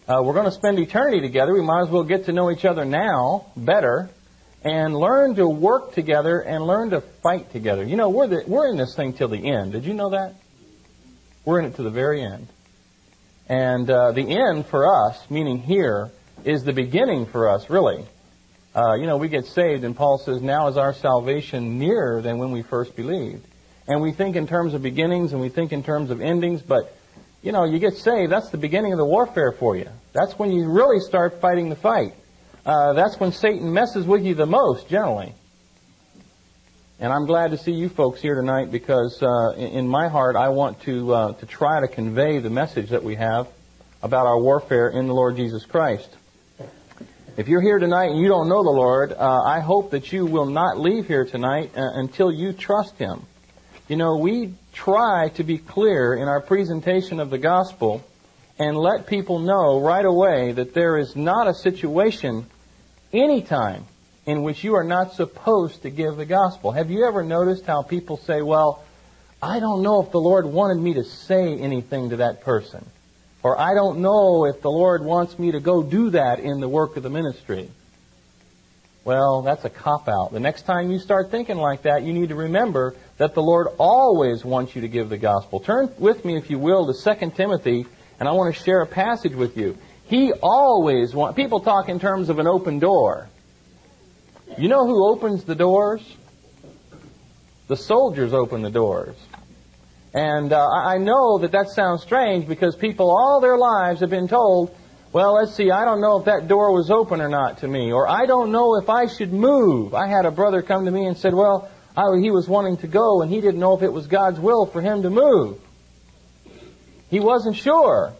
We're going to spend eternity together. We might as well get to know each other now better and learn to work together and learn to fight together. You know, we're in this thing till the end. Did you know that? We're in it to the very end. And the end for us, meaning here, is the beginning for us, really. We get saved, and Paul says, now is our salvation nearer than when we first believed. And we think in terms of beginnings, and we think in terms of endings, but, you get saved, that's the beginning of the warfare for you. That's when you really start fighting the fight. That's when Satan messes with you the most, generally. And I'm glad to see you folks here tonight because in my heart I want to try to convey the message that we have about our warfare in the Lord Jesus Christ. If you're here tonight and you don't know the Lord, I hope that you will not leave here tonight until you trust Him. We try to be clear in our presentation of the gospel and let people know right away that there is not a situation anytime in which you are not supposed to give the gospel. Have you ever noticed how people say, well, I don't know if the Lord wanted me to say anything to that person. Or I don't know if the Lord wants me to go do that in the work of the ministry. Well, that's a cop-out. The next time you start thinking like that, you need to remember that the Lord always wants you to give the gospel. Turn with me, if you will, to 2 Timothy, and I want to share a passage with you. He always wants... People talk in terms of an open door. You know who opens the doors? The soldiers open the doors. And I know that sounds strange because people all their lives have been told, well, let's see, I don't know if that door was open or not to me, or I don't know if I should move. I had a brother come to me and said, well, he was wanting to go and he didn't know if it was God's will for him to move. He wasn't sure.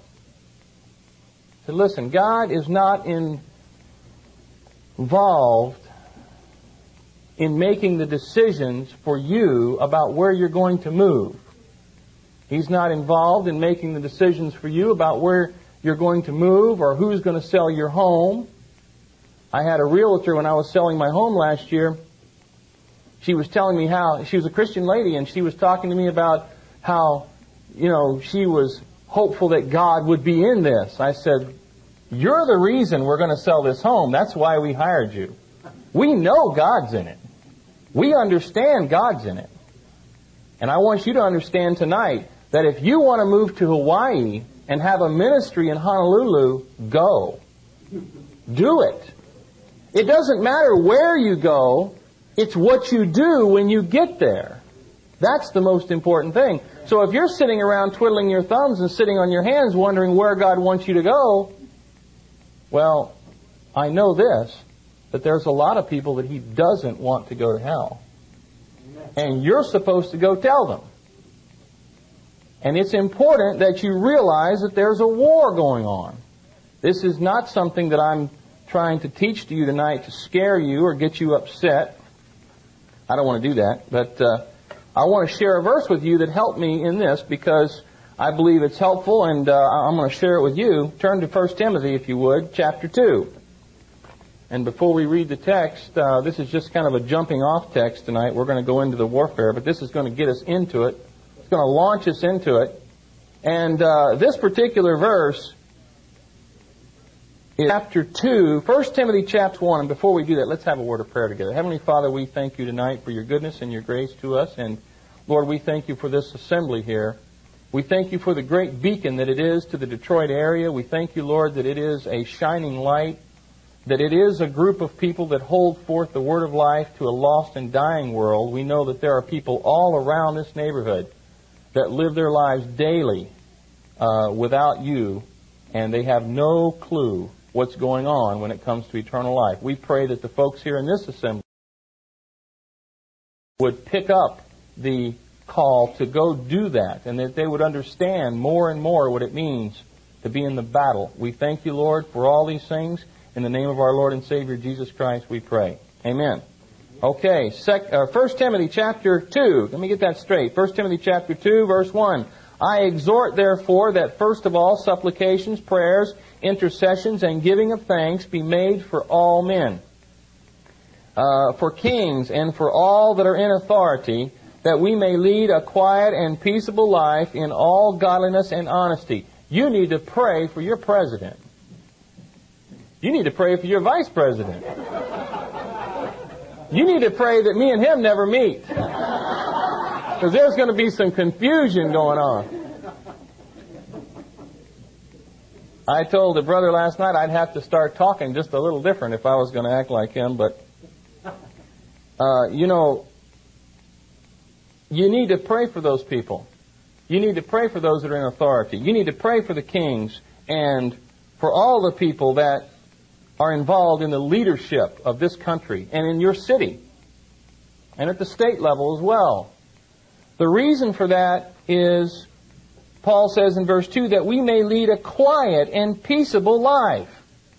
I said, listen, God is not involved in making the decisions for you about where you're going to move. He's not involved in making the decisions for you about where you're going to move or who's going to sell your home. I had a realtor when I was selling my home last year. She was telling me how, she was a Christian lady, and she was talking to me about how, she was hopeful that God would be in this. I said, you're the reason we're going to sell this home. That's why we hired you. We know God's in it. We understand God's in it. And I want you to understand tonight that if you want to move to Hawaii and have a ministry in Honolulu, go. Do it. It doesn't matter where you go. It's what you do when you get there. That's the most important thing. So if you're sitting around twiddling your thumbs and sitting on your hands wondering where God wants you to go, well, I know this, that there's a lot of people that He doesn't want to go to hell. And you're supposed to go tell them. And it's important that you realize that there's a war going on. This is not something that I'm trying to teach to you tonight to scare you or get you upset. I don't want to do that. But I want to share a verse with you that helped me in this because I believe it's helpful, and I'm going to share it with you. Turn to 1 Timothy, if you would, chapter 2. And before we read the text, this is just kind of a jumping off text tonight. We're going to go into the warfare, but this is going to get us into it. It's going to launch us into it. And this particular verse is chapter 2, 1 Timothy chapter 1. And before we do that, let's have a word of prayer together. Heavenly Father, we thank You tonight for Your goodness and Your grace to us. And Lord, we thank You for this assembly here. We thank You for the great beacon that it is to the Detroit area. We thank You, Lord, that it is a shining light, that it is a group of people that hold forth the word of life to a lost and dying world. We know that there are people all around this neighborhood that live their lives daily without You, and they have no clue what's going on when it comes to eternal life. We pray that the folks here in this assembly would pick up the call to go do that, and that they would understand more and more what it means to be in the battle. We thank You, Lord, for all these things. In the name of our Lord and Savior, Jesus Christ, we pray. Amen. Okay, 1 Timothy chapter 2. Let me get that straight. 1 Timothy chapter 2, verse 1. I exhort, therefore, that first of all supplications, prayers, intercessions, and giving of thanks be made for all men, for kings, and for all that are in authority, that we may lead a quiet and peaceable life in all godliness and honesty. You need to pray for your president. You need to pray for your vice president. You need to pray that me and him never meet. Because there's going to be some confusion going on. I told the brother last night I'd have to start talking just a little different if I was going to act like him. But, you need to pray for those people. You need to pray for those that are in authority. You need to pray for the kings and for all the people that are involved in the leadership of this country and in your city and at the state level as well. The reason for that is, Paul says in verse 2, that we may lead a quiet and peaceable life.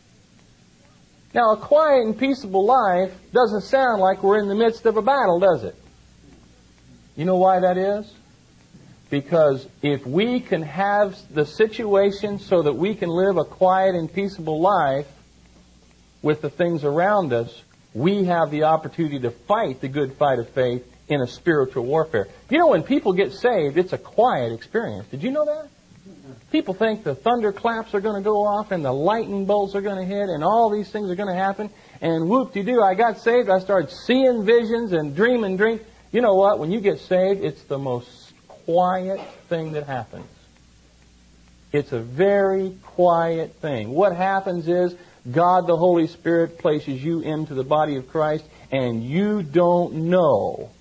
Now, a quiet and peaceable life doesn't sound like we're in the midst of a battle, does it? You know why that is? Because if we can have the situation so that we can live a quiet and peaceable life with the things around us, we have the opportunity to fight the good fight of faith in a spiritual warfare. You know, when people get saved, it's a quiet experience. Did you know that? People think the thunderclaps are going to go off and the lightning bolts are going to hit and all these things are going to happen. And whoop-de-doo, I got saved. I started seeing visions and dreaming dreams. You know what? When you get saved, it's the most quiet thing that happens. It's a very quiet thing. What happens is God, the Holy Spirit, places you into the body of Christ, and you don't know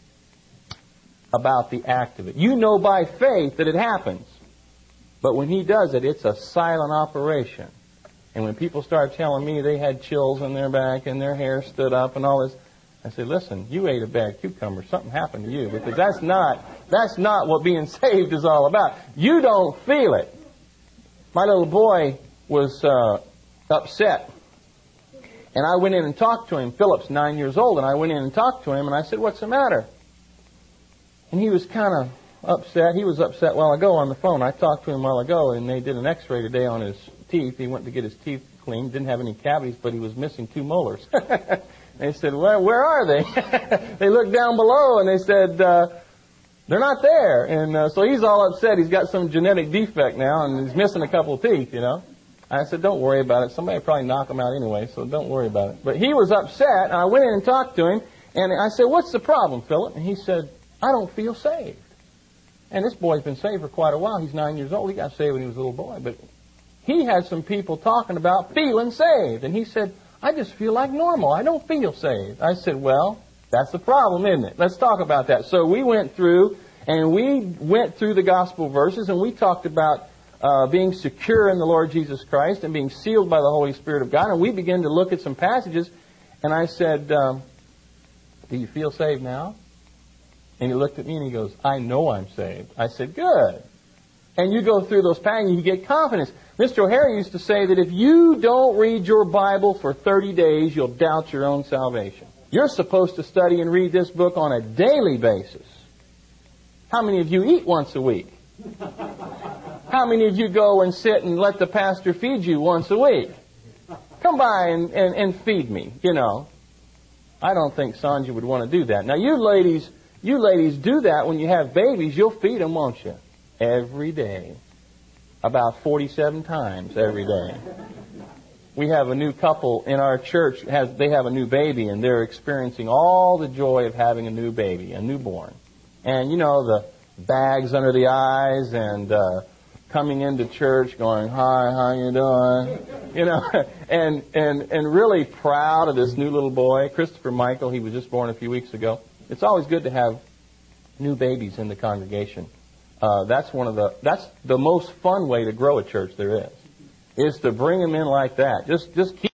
about the act of it. You know by faith that it happens. But when He does it, it's a silent operation. And when people start telling me they had chills in their back and their hair stood up and all this, I say, listen, you ate a bad cucumber. Something happened to you. Because that's not what being saved is all about. You don't feel it. My little boy was upset. And I went in and talked to him. Philip's 9 years old. And I went in and talked to him. And I said, what's the matter? And he was kind of upset. He was upset a while ago on the phone. I talked to him a while ago. And they did an x-ray today on his teeth. He went to get his teeth cleaned. Didn't have any cavities, but he was missing 2 molars. They said, well, where are they? They looked down below and they said, they're not there. And so he's all upset. He's got some genetic defect now and he's missing a couple of teeth, you know. I said, don't worry about it. Somebody will probably knock him out anyway, so don't worry about it. But he was upset, and I went in and talked to him, and I said, what's the problem, Philip? And he said, I don't feel saved. And this boy's been saved for quite a while. He's 9 years old. He got saved when he was a little boy. But he had some people talking about feeling saved. And he said, I just feel like normal. I don't feel saved. I said, well, that's the problem, isn't it? Let's talk about that. So we went through the gospel verses, and we talked about being secure in the Lord Jesus Christ and being sealed by the Holy Spirit of God. And we began to look at some passages, and I said, do you feel saved now? And he looked at me and he goes, I know I'm saved. I said, good. And you go through those passages and you get confidence. Mr. O'Hara used to say that if you don't read your Bible for 30 days, you'll doubt your own salvation. You're supposed to study and read this book on a daily basis. How many of you eat once a week? How many of you go and sit and let the pastor feed you once a week? Come by and feed me, you know. I don't think Sanja would want to do that. Now, you ladies do that when you have babies. You'll feed them, won't you? Every day. About 47 times every day. We have a new couple in our church. They have a new baby, and they're experiencing all the joy of having a new baby, a newborn. And, you know, the bags under the eyes and coming into church going, hi, how you doing? You know, and really proud of this new little boy, Christopher Michael. He was just born a few weeks ago. It's always good to have new babies in the congregation. That's the most fun way to grow a church there is to bring them in like that. Just keep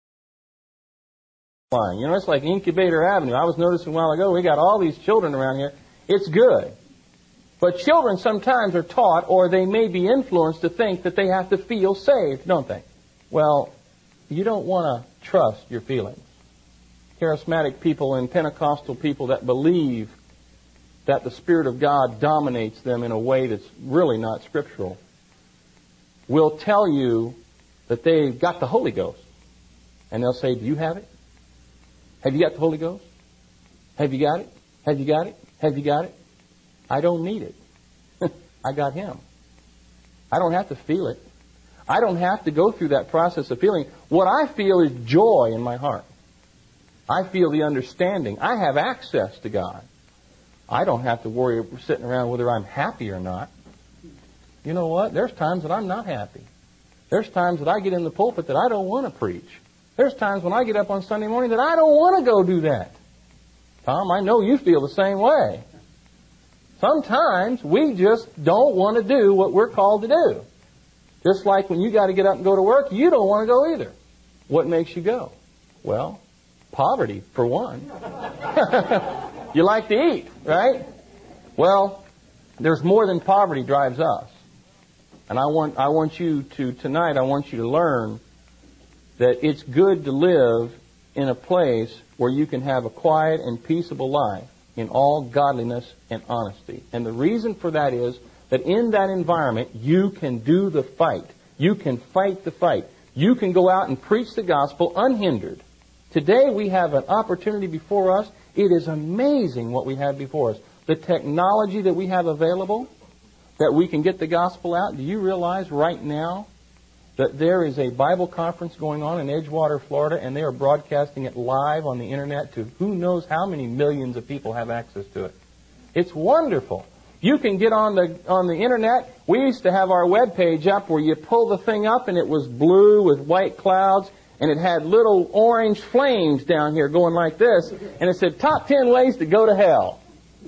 flying. You know, it's like Incubator Avenue. I was noticing a while ago, we got all these children around here. It's good. But children sometimes are taught, or they may be influenced to think that they have to feel saved, don't they? Well, you don't want to trust your feelings. Charismatic people and Pentecostal people that believe that the Spirit of God dominates them in a way that's really not scriptural will tell you that they've got the Holy Ghost. And they'll say, do you have it? Have you got the Holy Ghost? Have you got it? Have you got it? Have you got it? I don't need it. I got Him. I don't have to feel it. I don't have to go through that process of feeling. What I feel is joy in my heart. I feel the understanding. I have access to God. I don't have to worry sitting around whether I'm happy or not. You know what? There's times that I'm not happy. There's times that I get in the pulpit that I don't want to preach. There's times when I get up on Sunday morning that I don't want to go do that. Tom, I know you feel the same way. Sometimes we just don't want to do what we're called to do. Just like when you got to get up and go to work, you don't want to go either. What makes you go? Well, poverty, for one. You like to eat, right? Well, there's more than poverty drives us. And I want you to, tonight, I want you to learn that it's good to live in a place where you can have a quiet and peaceable life in all godliness and honesty. And the reason for that is that in that environment, you can do the fight. You can fight the fight. You can go out and preach the gospel unhindered. Today we have an opportunity before us. It is amazing what we have before us. The technology that we have available, that we can get the gospel out. Do you realize right now that there is a Bible conference going on in Edgewater, Florida, and they are broadcasting it live on the internet to who knows how many millions of people have access to it. It's wonderful. You can get on the internet. We used to have our web page up where you pull the thing up and it was blue with white clouds and it had little orange flames down here going like this, and it said top 10 ways to go to hell.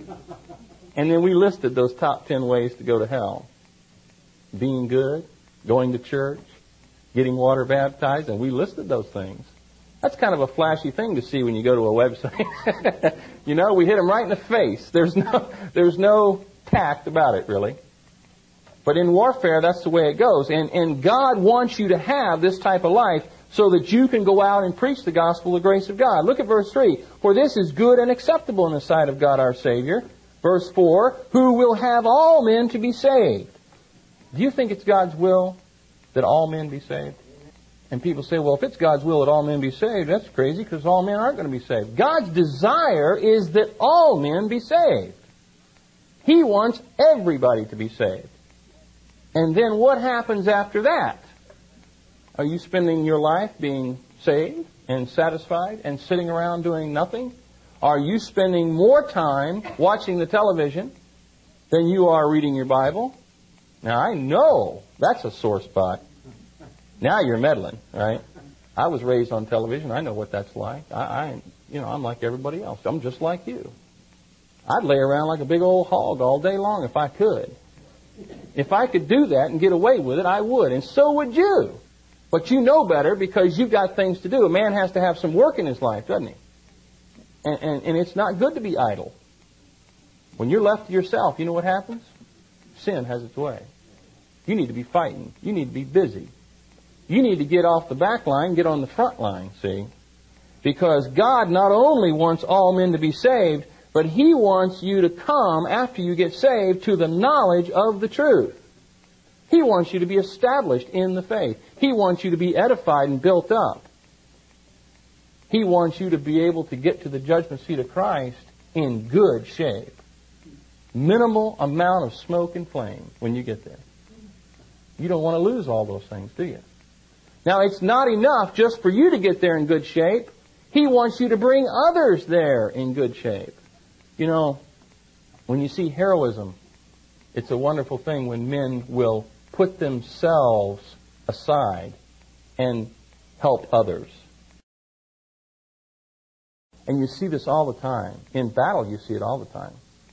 And then we listed those top 10 ways to go to hell. Being good, going to church, getting water baptized, and we listed those things. That's kind of a flashy thing to see when you go to a website. You know, we hit them right in the face. There's no tact about it, really. But in warfare, that's the way it goes. And God wants you to have this type of life so that you can go out and preach the gospel of the grace of God. Look at verse 3. For this is good and acceptable in the sight of God our Savior. Verse 4, who will have all men to be saved. Do you think it's God's will that all men be saved? And people say, well, if it's God's will that all men be saved, that's crazy because all men aren't going to be saved. God's desire is that all men be saved. He wants everybody to be saved. And then what happens after that? Are you spending your life being saved and satisfied and sitting around doing nothing? Are you spending more time watching the television than you are reading your Bible? Now, I know that's a sore spot. Now you're meddling, right? I was raised on television. I know what that's like. I'm like everybody else. I'm just like you. I'd lay around like a big old hog all day long if I could. If I could do that and get away with it, I would. And so would you. But you know better because you've got things to do. A man has to have some work in his life, doesn't he? And it's not good to be idle. When you're left to yourself, you know what happens? Sin has its way. You need to be fighting. You need to be busy. You need to get off the back line, get on the front line, see? Because God not only wants all men to be saved, but He wants you to come after you get saved to the knowledge of the truth. He wants you to be established in the faith. He wants you to be edified and built up. He wants you to be able to get to the judgment seat of Christ in good shape. Minimal amount of smoke and flame when you get there. You don't want to lose all those things, do you? Now, it's not enough just for you to get there in good shape. He wants you to bring others there in good shape. You know, when you see heroism, it's a wonderful thing when men will put themselves aside and help others. And you see this all the time. In battle, you see it all the time.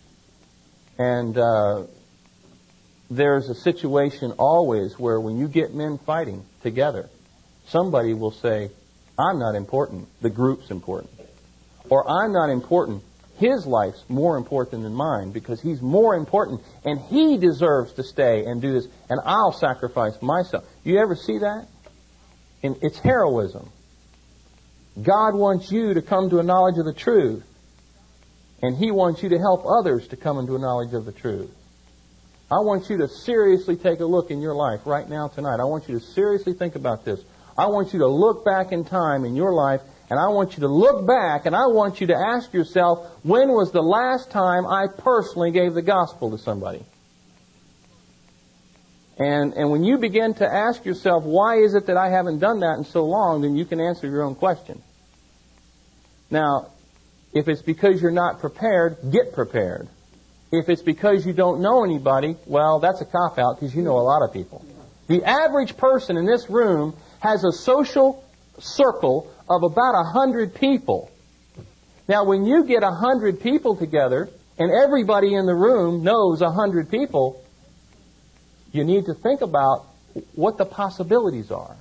And there's a situation always where when you get men fighting together, somebody will say, I'm not important, the group's important. Or I'm not important, his life's more important than mine because he's more important and he deserves to stay and do this and I'll sacrifice myself. You ever see that? And it's heroism. God wants you to come to a knowledge of the truth. And He wants you to help others to come into a knowledge of the truth. I want you to seriously take a look in your life right now tonight. I want you to seriously think about this. I want you to look back in time in your life, and I want you to look back, and I want you to ask yourself, when was the last time I personally gave the gospel to somebody? And when you begin to ask yourself, why is it that I haven't done that in so long, then you can answer your own question. Now, if it's because you're not prepared, get prepared. If it's because you don't know anybody, well, that's a cop-out because you know a lot of people. The average person in this room has a social circle of about 100 people. Now, when you get 100 people together, and everybody in the room knows 100 people, you need to think about what the possibilities are.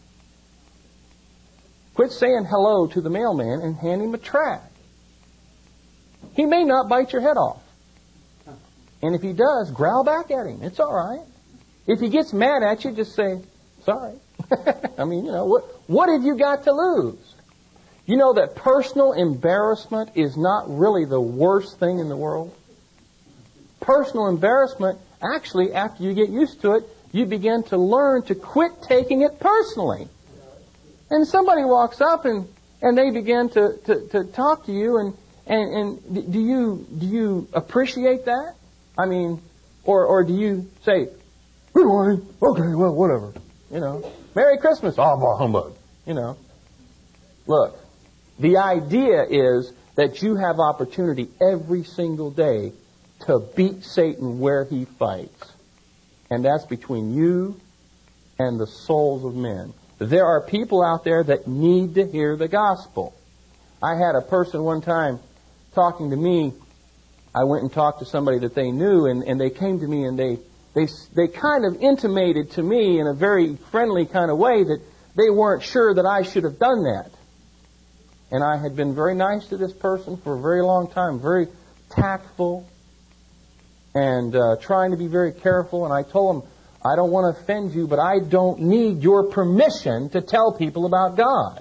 Quit saying hello to the mailman and hand him a tract. He may not bite your head off. And if he does, growl back at him. It's all right. If he gets mad at you, just say, sorry. I mean, what have you got to lose? You know that personal embarrassment is not really the worst thing in the world. Personal embarrassment, actually, after you get used to it, you begin to learn to quit taking it personally. And somebody walks up and they begin to talk to you, and do you appreciate that? I mean, or do you say, good morning, okay, well, whatever, Merry Christmas, bah humbug, Look, the idea is that you have opportunity every single day to beat Satan where he fights. And that's between you and the souls of men. There are people out there that need to hear the gospel. I had a person one time talking to me. I went and talked to somebody that they knew, and they came to me and they kind of intimated to me in a very friendly kind of way that they weren't sure that I should have done that. And I had been very nice to this person for a very long time, very tactful, and trying to be very careful. And I told him, I don't want to offend you, but I don't need your permission to tell people about God.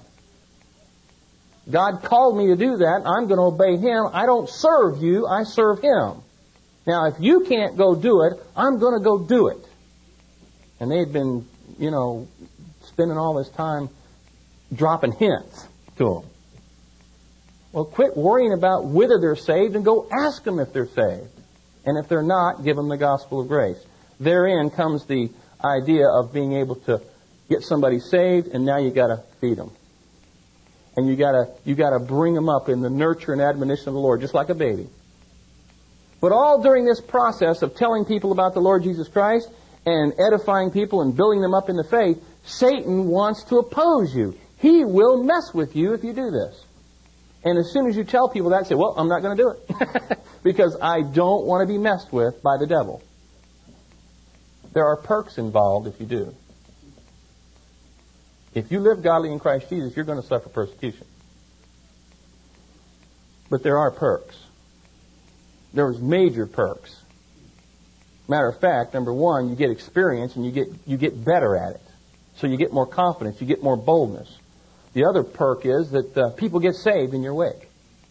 God called me to do that. I'm going to obey Him. I don't serve you. I serve Him. Now, if you can't go do it, I'm going to go do it. And they had been, spending all this time dropping hints to him. Well, quit worrying about whether they're saved and go ask them if they're saved. And if they're not, give them the gospel of grace. Therein comes the idea of being able to get somebody saved, and now you got to feed them. And you got to bring them up in the nurture and admonition of the Lord, just like a baby. But all during this process of telling people about the Lord Jesus Christ and edifying people and building them up in the faith, Satan wants to oppose you. He will mess with you if you do this. And as soon as you tell people that, say, well, I'm not going to do it. Because I don't want to be messed with by the devil. There are perks involved if you do. If you live godly in Christ Jesus, you're going to suffer persecution. But there are perks. There's major perks. Matter of fact, number one, you get experience and you get better at it. So you get more confidence, you get more boldness. The other perk is that people get saved in your wake.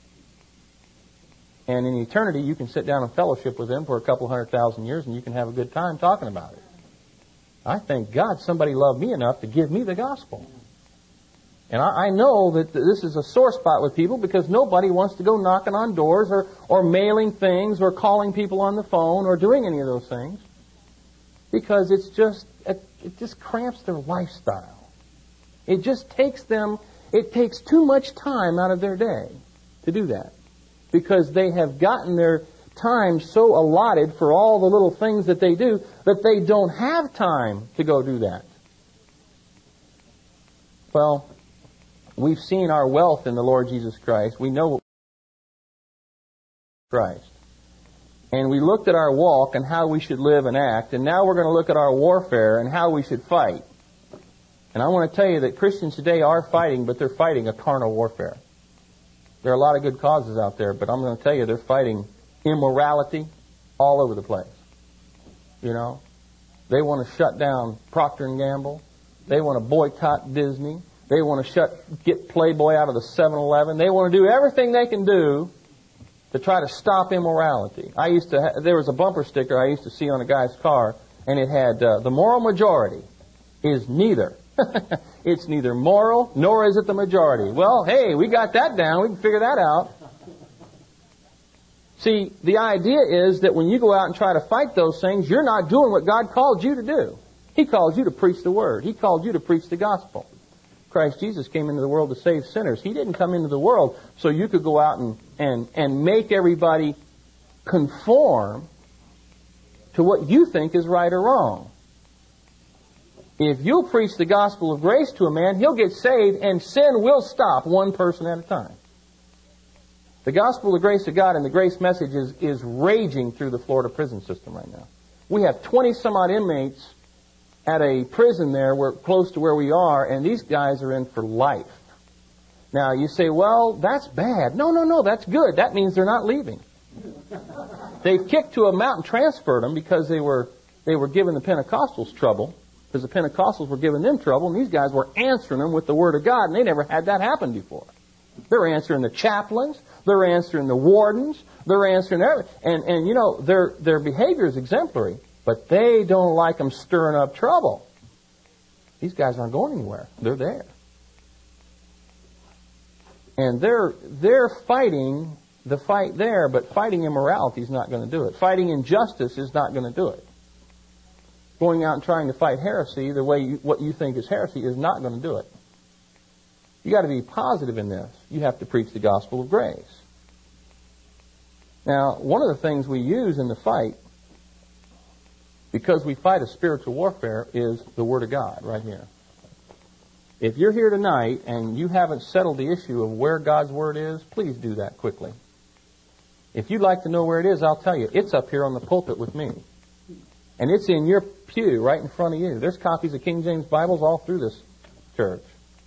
And in eternity, you can sit down and fellowship with them for a couple 100,000 years, and you can have a good time talking about it. I thank God somebody loved me enough to give me the gospel. And I know that this is a sore spot with people because nobody wants to go knocking on doors or mailing things or calling people on the phone or doing any of those things. Because it just cramps their lifestyle. It just takes too much time out of their day to do that. Because they have gotten their time so allotted for all the little things that they do that they don't have time to go do that. Well, we've seen our wealth in the Lord Jesus Christ. We know Christ. And we looked at our walk and how we should live and act. And now we're going to look at our warfare and how we should fight. And I want to tell you that Christians today are fighting, but they're fighting a carnal warfare. There are a lot of good causes out there, but I'm going to tell you they're fighting immorality all over the place. They want to shut down Procter & Gamble. They want to boycott Disney. They want to get Playboy out of the 7-Eleven. They want to do everything they can do to try to stop immorality. There was a bumper sticker I used to see on a guy's car, and it had, the moral majority is neither. It's neither moral nor is it the majority. Well, hey, we got that down. We can figure that out. See, the idea is that when you go out and try to fight those things, you're not doing what God called you to do. He called you to preach the Word. He called you to preach the gospel. Christ Jesus came into the world to save sinners. He didn't come into the world so you could go out and make everybody conform to what you think is right or wrong. If you'll preach the gospel of grace to a man, he'll get saved and sin will stop one person at a time. The gospel of the grace of God and the grace message is raging through the Florida prison system right now. We have 20 some odd inmates at a prison there close to where we are, and these guys are in for life. Now you say, well, that's bad. No, that's good. That means they're not leaving. They've kicked to a mountain, transferred them because they were giving the Pentecostals trouble, because the Pentecostals were giving them trouble, and these guys were answering them with the Word of God, and they never had that happen before. They're answering the chaplains, they're answering the wardens, they're answering everything. And you know, their behavior is exemplary, but they don't like them stirring up trouble. These guys aren't going anywhere. They're there. And they're fighting the fight there, but fighting immorality is not going to do it. Fighting injustice is not going to do it. Going out and trying to fight heresy the way what you think is heresy is not going to do it. You got to be positive in this. You have to preach the gospel of grace. Now, one of the things we use in the fight, because we fight a spiritual warfare, is the Word of God right here. If you're here tonight and you haven't settled the issue of where God's Word is, please do that quickly. If you'd like to know where it is, I'll tell you. It's up here on the pulpit with me. And it's in your pew right in front of you. There's copies of King James Bibles all through this church.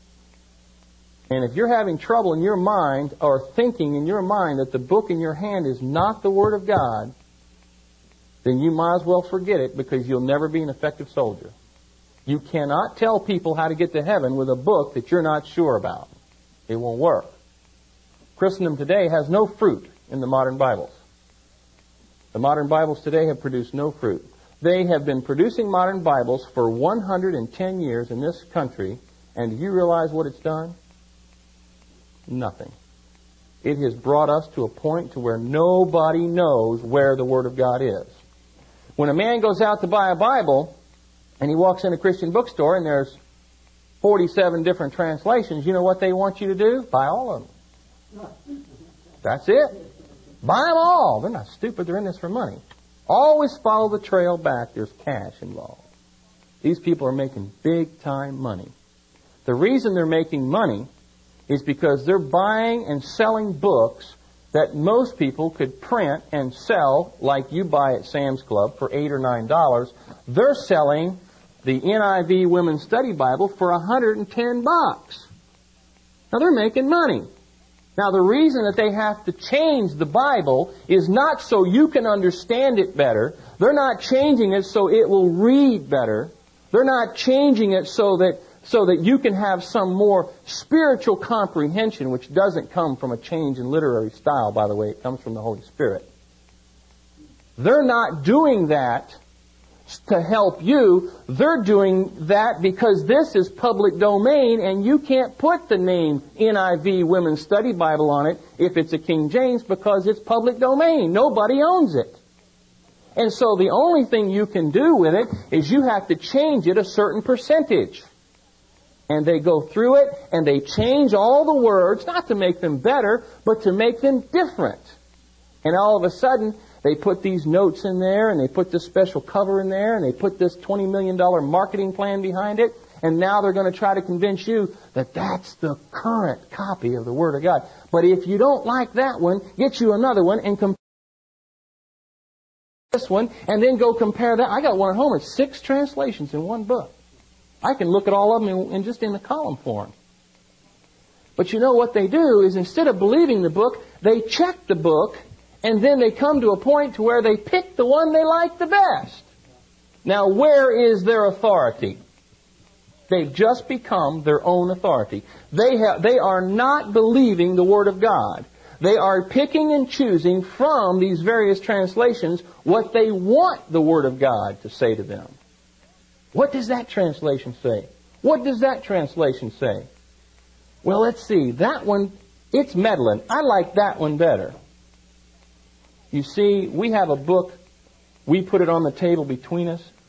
And if you're having trouble in your mind or thinking in your mind that the book in your hand is not the Word of God, then you might as well forget it, because you'll never be an effective soldier. You cannot tell people how to get to heaven with a book that you're not sure about. It won't work. Christendom today has no fruit in the modern Bibles. The modern Bibles today have produced no fruit. They have been producing modern Bibles for 110 years in this country, and do you realize what it's done? Nothing. It has brought us to a point to where nobody knows where the Word of God is. When a man goes out to buy a Bible, and he walks in a Christian bookstore, and there's 47 different translations, you know what they want you to do? Buy all of them. That's it. Buy them all. They're not stupid. They're in this for money. Always follow the trail back. There's cash involved. These people are making big-time money. The reason they're making money is because they're buying and selling books that most people could print and sell, like you buy at Sam's Club for $8 or $9. They're selling the NIV Women's Study Bible for $110. Now they're making money. Now the reason that they have to change the Bible is not so you can understand it better. They're not changing it so it will read better. They're not changing it so that you can have some more spiritual comprehension, which doesn't come from a change in literary style, by the way. It comes from the Holy Spirit. They're not doing that to help you. They're doing that because this is public domain, and you can't put the name NIV Women's Study Bible on it if it's a King James, because it's public domain. Nobody owns it. And so the only thing you can do with it is you have to change it a certain percentage. And they go through it, and they change all the words, not to make them better, but to make them different. And all of a sudden, they put these notes in there, and they put this special cover in there, and they put this $20 million marketing plan behind it, and now they're going to try to convince you that that's the current copy of the Word of God. But if you don't like that one, get you another one and compare this one, and then go compare that. I got one at home. It's 6 translations in one book. I can look at all of them in just in the column form. But you know what they do is, instead of believing the book, they check the book, and then they come to a point to where they pick the one they like the best. Now, where is their authority? They've just become their own authority. They are not believing the Word of God. They are picking and choosing from these various translations what they want the Word of God to say to them. What does that translation say? What does that translation say? Well, let's see. That one, it's meddling. I like that one better. You see, we have a book. We put it on the table between us.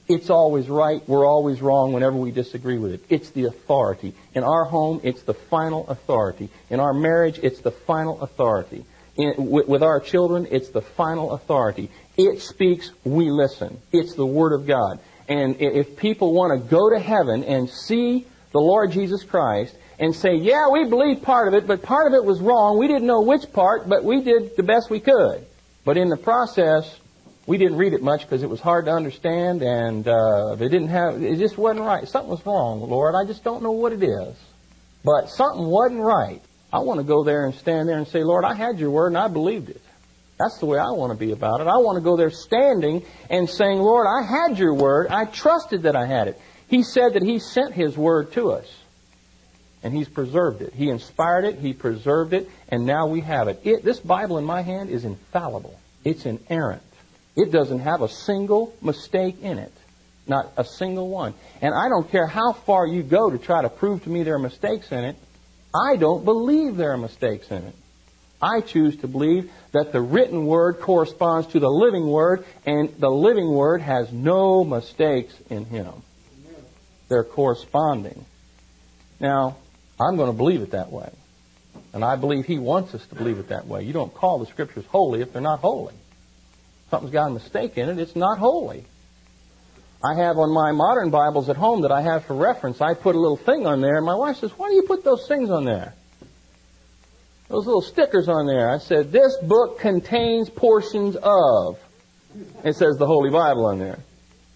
It's always right. We're always wrong whenever we disagree with it. It's the authority. In our home, it's the final authority. In our marriage, it's the final authority. With our children, it's the final authority. It speaks, we listen. It's the Word of God. And if people want to go to heaven and see the Lord Jesus Christ and say, yeah, we believe part of it, but part of it was wrong. We didn't know which part, but we did the best we could. But in the process, we didn't read it much because it was hard to understand, and it just wasn't right. Something was wrong, Lord. I just don't know what it is. But something wasn't right. I want to go there and stand there and say, Lord, I had your word and I believed it. That's the way I want to be about it. I want to go there standing and saying, Lord, I had your word. I trusted that I had it. He said that He sent His word to us. And He's preserved it. He inspired it. He preserved it. And now we have it. This Bible in my hand is infallible. It's inerrant. It doesn't have a single mistake in it. Not a single one. And I don't care how far you go to try to prove to me there are mistakes in it. I don't believe there are mistakes in it. I choose to believe that the written Word corresponds to the living Word, and the living Word has no mistakes in Him. They're corresponding. Now, I'm going to believe it that way. And I believe He wants us to believe it that way. You don't call the Scriptures holy if they're not holy. Something's got a mistake in it, it's not holy. I have on my modern Bibles at home that I have for reference, I put a little thing on there, and my wife says, why do you put those things on there? Those little stickers on there. I said, this book contains portions of. It says the Holy Bible on there.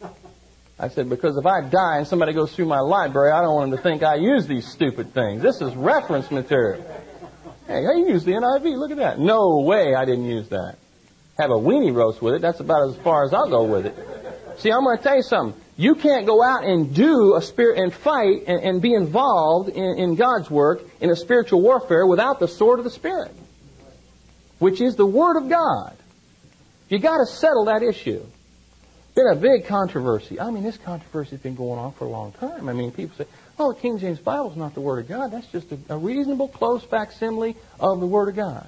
I said, because if I die and somebody goes through my library, I don't want them to think I use these stupid things. This is reference material. Hey, I used the NIV, look at that. No way I didn't use that. Have a weenie roast with it, that's about as far as I'll go with it. See, I'm going to tell you something. You can't go out and do a spirit and fight and be involved in God's work in a spiritual warfare without the sword of the Spirit, which is the Word of God. You got to settle that issue. Been a big controversy. I mean, this controversy has been going on for a long time. I mean, people say, "Oh, the King James Bible is not the Word of God. That's just a reasonable, close facsimile of the Word of God."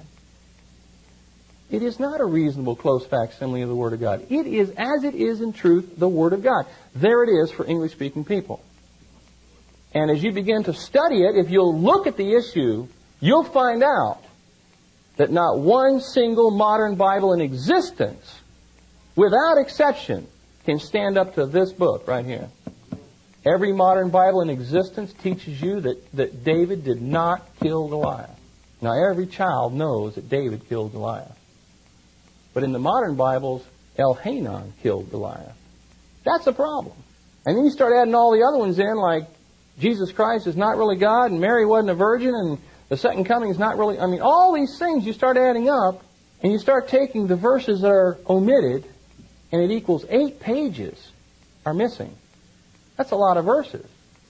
It is not a reasonable, close facsimile of the Word of God. It is, as it is in truth, the Word of God. There it is for English-speaking people. And as you begin to study it, if you'll look at the issue, you'll find out that not one single modern Bible in existence, without exception, can stand up to this book right here. Every modern Bible in existence teaches you that David did not kill Goliath. Now, every child knows that David killed Goliath. But in the modern Bibles, Elhanan killed Goliath. That's a problem. And then you start adding all the other ones in, like Jesus Christ is not really God, and Mary wasn't a virgin, and the second coming is not really... I mean, all these things you start adding up, and you start taking the verses that are omitted, and it equals 8 pages are missing. That's a lot of verses.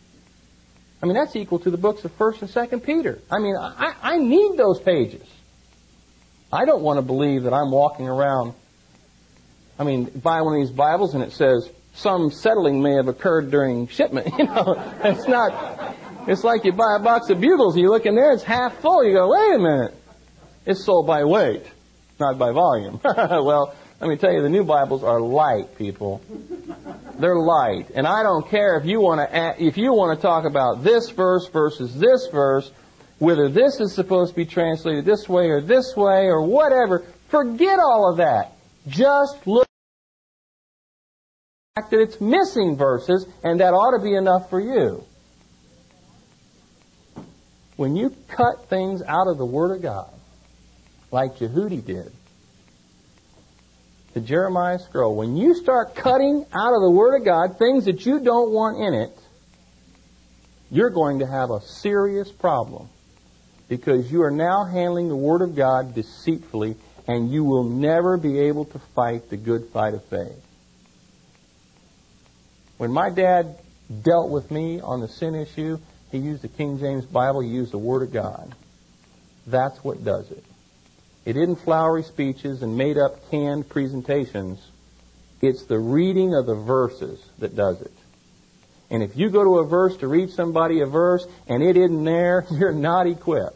I mean, that's equal to the books of 1st and 2nd Peter. I mean, I need those pages. I don't want to believe that I'm walking around, I mean, buy one of these Bibles and it says, some settling may have occurred during shipment. You know, it's not, it's like you buy a box of Bugles and you look in there, it's half full. You go, wait a minute. It's sold by weight, not by volume. Well, let me tell you, the new Bibles are light, people. They're light. And I don't care if you want to talk about this verse versus this verse, whether this is supposed to be translated this way or whatever. Forget all of that. Just look at the fact that it's missing verses, and that ought to be enough for you. When you cut things out of the Word of God, like Jehudi did, the Jeremiah scroll, when you start cutting out of the Word of God things that you don't want in it, you're going to have a serious problem. Because you are now handling the Word of God deceitfully, and you will never be able to fight the good fight of faith. When my dad dealt with me on the sin issue, he used the King James Bible, he used the Word of God. That's what does it. It isn't flowery speeches and made-up canned presentations. It's the reading of the verses that does it. And if you go to a verse to read somebody a verse and it isn't there, you're not equipped.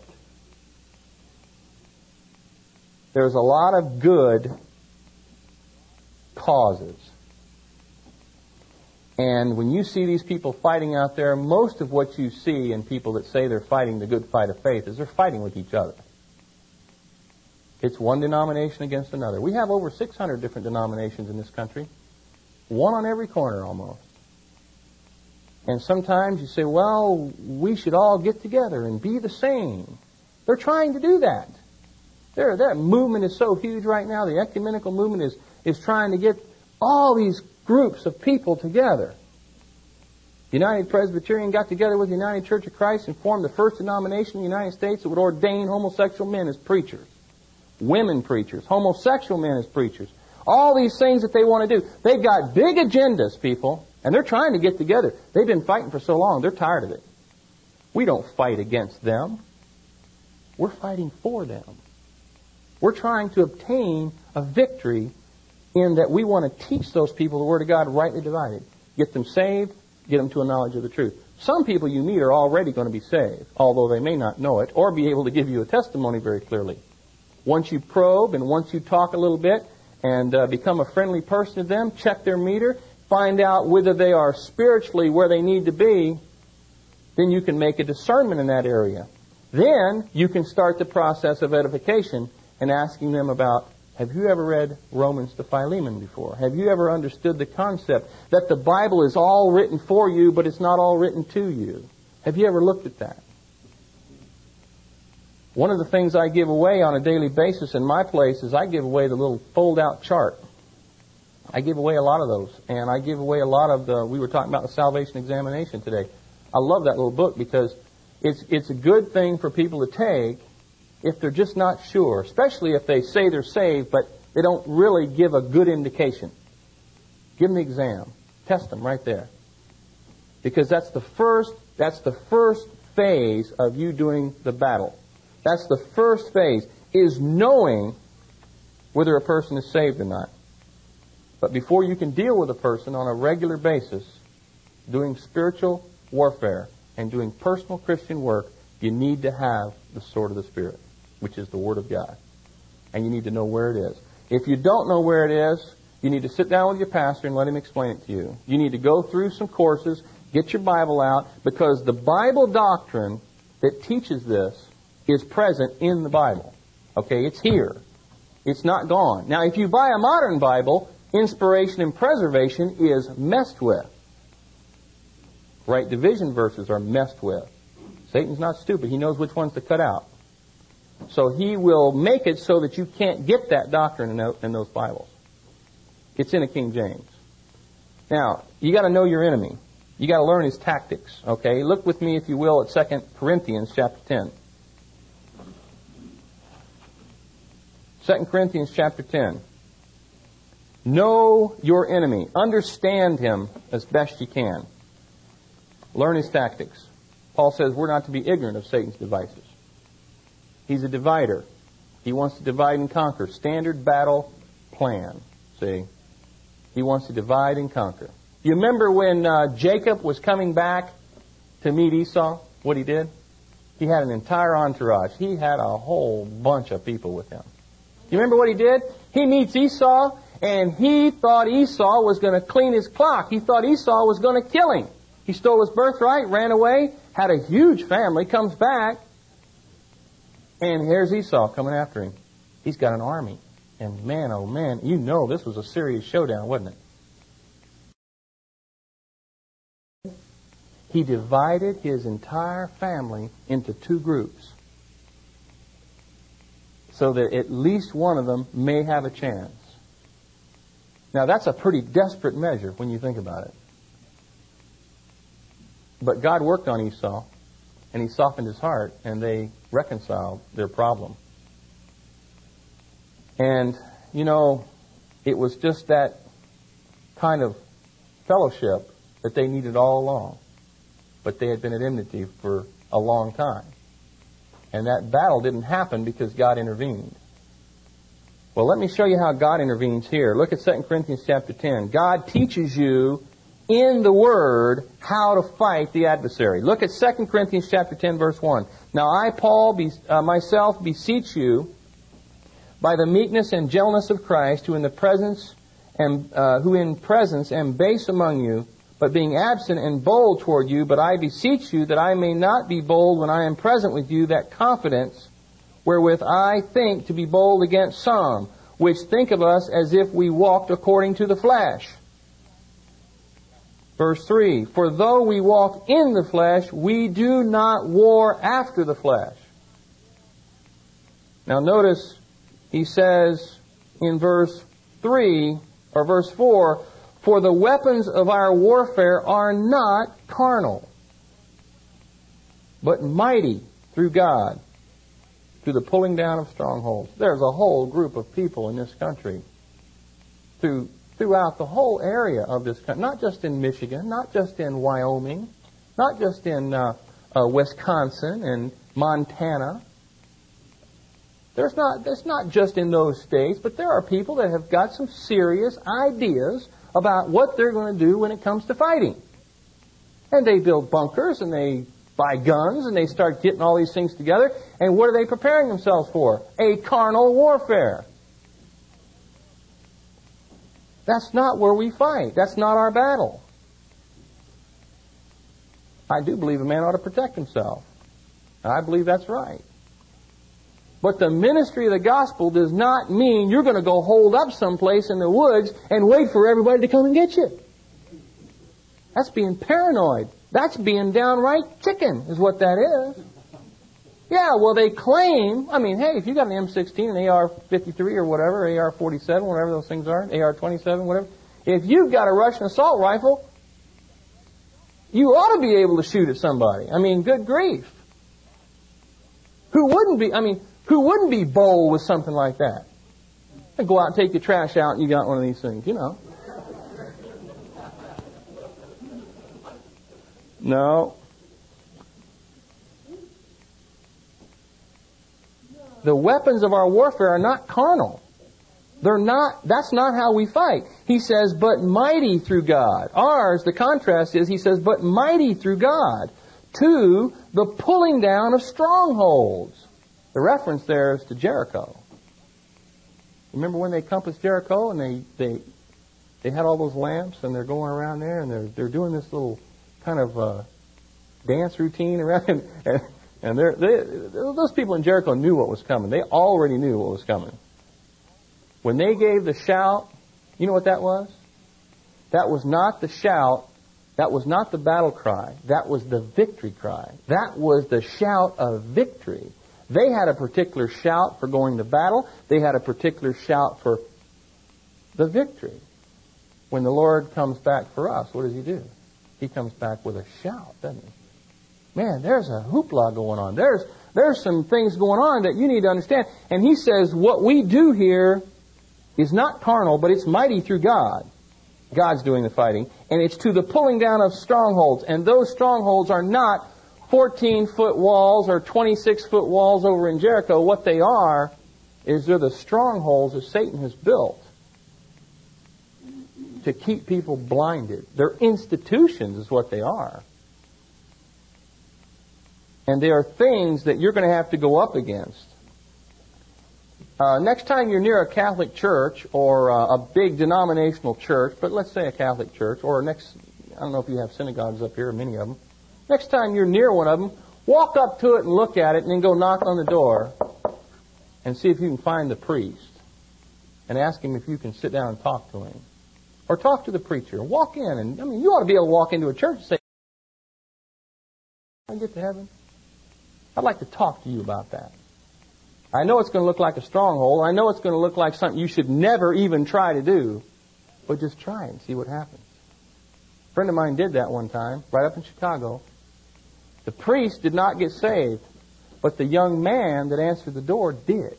There's a lot of good causes. And when you see these people fighting out there, most of what you see in people that say they're fighting the good fight of faith is they're fighting with each other. It's one denomination against another. We have over 600 different denominations in this country. One on every corner almost. And sometimes you say, well, we should all get together and be the same. They're trying to do that. That movement is so huge right now. The ecumenical movement is trying to get all these groups of people together. United Presbyterian got together with the United Church of Christ and formed the first denomination in the United States that would ordain homosexual men as preachers, women preachers, homosexual men as preachers. All these things that they want to do. They've got big agendas, people, and they're trying to get together. They've been fighting for so long, they're tired of it. We don't fight against them. We're fighting for them. We're trying to obtain a victory in that we want to teach those people the Word of God rightly divided. Get them saved, get them to a knowledge of the truth. Some people you meet are already going to be saved, although they may not know it, or be able to give you a testimony very clearly. Once you probe and once you talk a little bit and become a friendly person to them, check their meter, find out whether they are spiritually where they need to be, then you can make a discernment in that area. Then you can start the process of edification and asking them about, have you ever read Romans to Philemon before? Have you ever understood the concept that the Bible is all written for you, but it's not all written to you? Have you ever looked at that? One of the things I give away on a daily basis in my place is I give away the little fold-out chart. I give away a lot of those. And I give away a lot of we were talking about the salvation examination today. I love that little book because it's a good thing for people to take if they're just not sure, especially if they say they're saved, but they don't really give a good indication. Give them the exam. Test them right there. Because that's the first phase of you doing the battle. That's the first phase, is knowing whether a person is saved or not. But before you can deal with a person on a regular basis, doing spiritual warfare and doing personal Christian work, you need to have the sword of the Spirit, which is the Word of God. And you need to know where it is. If you don't know where it is, you need to sit down with your pastor and let him explain it to you. You need to go through some courses, get your Bible out, because the Bible doctrine that teaches this is present in the Bible. Okay, it's here. It's not gone. Now, if you buy a modern Bible, inspiration and preservation is messed with. Right division verses are messed with. Satan's not stupid. He knows which ones to cut out. So he will make it so that you can't get that doctrine in those Bibles. It's in a King James. Now, you got to know your enemy. You got to learn his tactics. Okay, look with me, if you will, at 2 Corinthians chapter 10. 2 Corinthians chapter 10. Know your enemy. Understand him as best you can. Learn his tactics. Paul says we're not to be ignorant of Satan's devices. He's a divider. He wants to divide and conquer. Standard battle plan. See? He wants to divide and conquer. You remember when Jacob was coming back to meet Esau? What he did? He had an entire entourage. He had a whole bunch of people with him. You remember what he did? He meets Esau, and he thought Esau was going to clean his clock. He thought Esau was going to kill him. He stole his birthright, ran away, had a huge family, comes back, and here's Esau coming after him. He's got an army. And man, oh man, you know this was a serious showdown, wasn't it? He divided his entire family into two groups, so that at least one of them may have a chance. Now, that's a pretty desperate measure when you think about it. But God worked on Esau, and He softened his heart, and they reconciled their problem. And, you know, it was just that kind of fellowship that they needed all along. But they had been at enmity for a long time. And that battle didn't happen because God intervened. Well, let me show you how God intervenes here. Look at 2 Corinthians chapter 10. God teaches you in the Word how to fight the adversary. Look at 2 Corinthians chapter 10, verse 1. Now I, Paul, myself beseech you by the meekness and gentleness of Christ, who in presence am base among you, but being absent and bold toward you. But I beseech you that I may not be bold when I am present with you, that confidence wherewith I think to be bold against some, which think of us as if we walked according to the flesh. Verse 3, for though we walk in the flesh, we do not war after the flesh. Now notice, he says in verse 3, or verse 4, for the weapons of our warfare are not carnal, but mighty through God, to the pulling down of strongholds. There's a whole group of people in this country, throughout the whole area of this country, not just in Michigan, not just in Wyoming, not just in Wisconsin and Montana. It's not just in those states, but there are people that have got some serious ideas about what they're going to do when it comes to fighting. And they build bunkers, and they buy guns, and they start getting all these things together. And what are they preparing themselves for? A carnal warfare. That's not where we fight. That's not our battle. I do believe a man ought to protect himself. And I believe that's right. But the ministry of the gospel does not mean you're going to go hold up someplace in the woods and wait for everybody to come and get you. That's being paranoid. That's being downright chicken, is what that is. Yeah, well, they claim, hey, if you got an M16, an AR-53 or whatever, AR-47, whatever those things are, AR-27, whatever, if you've got a Russian assault rifle, you ought to be able to shoot at somebody. Good grief. Who wouldn't be bold with something like that? And go out and take your trash out and you got one of these things, No. The weapons of our warfare are not carnal. That's not how we fight. He says, but mighty through God. Ours, the contrast is, he says, but mighty through God to the pulling down of strongholds. The reference there is to Jericho. Remember when they compassed Jericho and they had all those lamps and they're going around there and they're doing this little kind of dance routine around and those people in Jericho knew what was coming. They already knew what was coming. When they gave the shout, you know what that was? That was not the shout. That was not the battle cry. That was the victory cry. That was the shout of victory. They had a particular shout for going to battle. They had a particular shout for the victory. When the Lord comes back for us, what does He do? He comes back with a shout, doesn't He? Man, there's a hoopla going on. There's some things going on that you need to understand. And He says what we do here is not carnal, but it's mighty through God. God's doing the fighting. And it's to the pulling down of strongholds. And those strongholds are not 14-foot walls or 26-foot walls over in Jericho. What they are is they're the strongholds that Satan has built to keep people blinded. They're institutions is what they are. And they are things that you're going to have to go up against. Next time you're near a Catholic church or a big denominational church, but let's say a Catholic church, or I don't know if you have synagogues up here, many of them. Next time you're near one of them, walk up to it and look at it and then go knock on the door and see if you can find the priest and ask him if you can sit down and talk to him. Or talk to the preacher. Walk in and, you ought to be able to walk into a church and say, "Can I get to heaven? I'd like to talk to you about that. I know it's going to look like a stronghold. I know it's going to look like something you should never even try to do. But just try and see what happens." A friend of mine did that one time, right up in Chicago. The priest did not get saved, but the young man that answered the door did.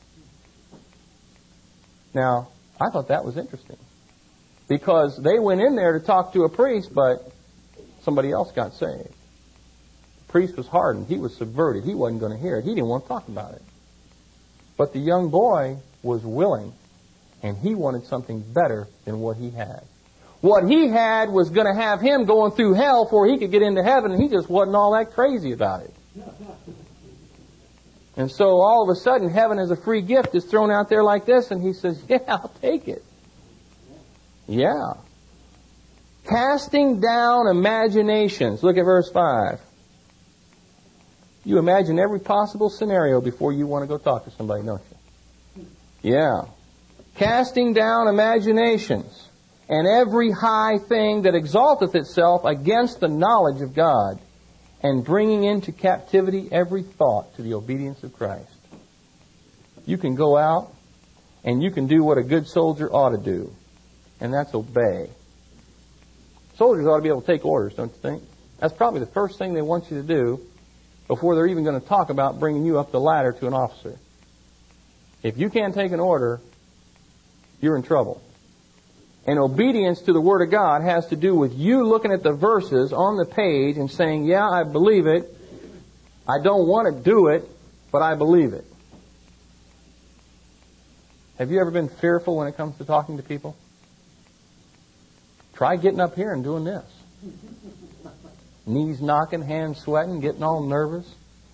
Now, I thought that was interesting. Because they went in there to talk to a priest, but somebody else got saved. The priest was hardened. He was subverted. He wasn't going to hear it. He didn't want to talk about it. But the young boy was willing, and he wanted something better than what he had. What he had was going to have him going through hell before he could get into heaven, and he just wasn't all that crazy about it. And so all of a sudden, heaven as a free gift is thrown out there like this, and he says, "Yeah, I'll take it." Yeah. Casting down imaginations. Look at verse 5. You imagine every possible scenario before you want to go talk to somebody, don't you? Yeah. Casting down imaginations and every high thing that exalteth itself against the knowledge of God, and bringing into captivity every thought to the obedience of Christ. You can go out and you can do what a good soldier ought to do, and that's obey. Soldiers ought to be able to take orders, don't you think? That's probably the first thing they want you to do before they're even going to talk about bringing you up the ladder to an officer. If you can't take an order, you're in trouble. And obedience to the Word of God has to do with you looking at the verses on the page and saying, yeah, I believe it. I don't want to do it, but I believe it. Have you ever been fearful when it comes to talking to people? Try getting up here and doing this. Knees knocking, hands sweating, getting all nervous.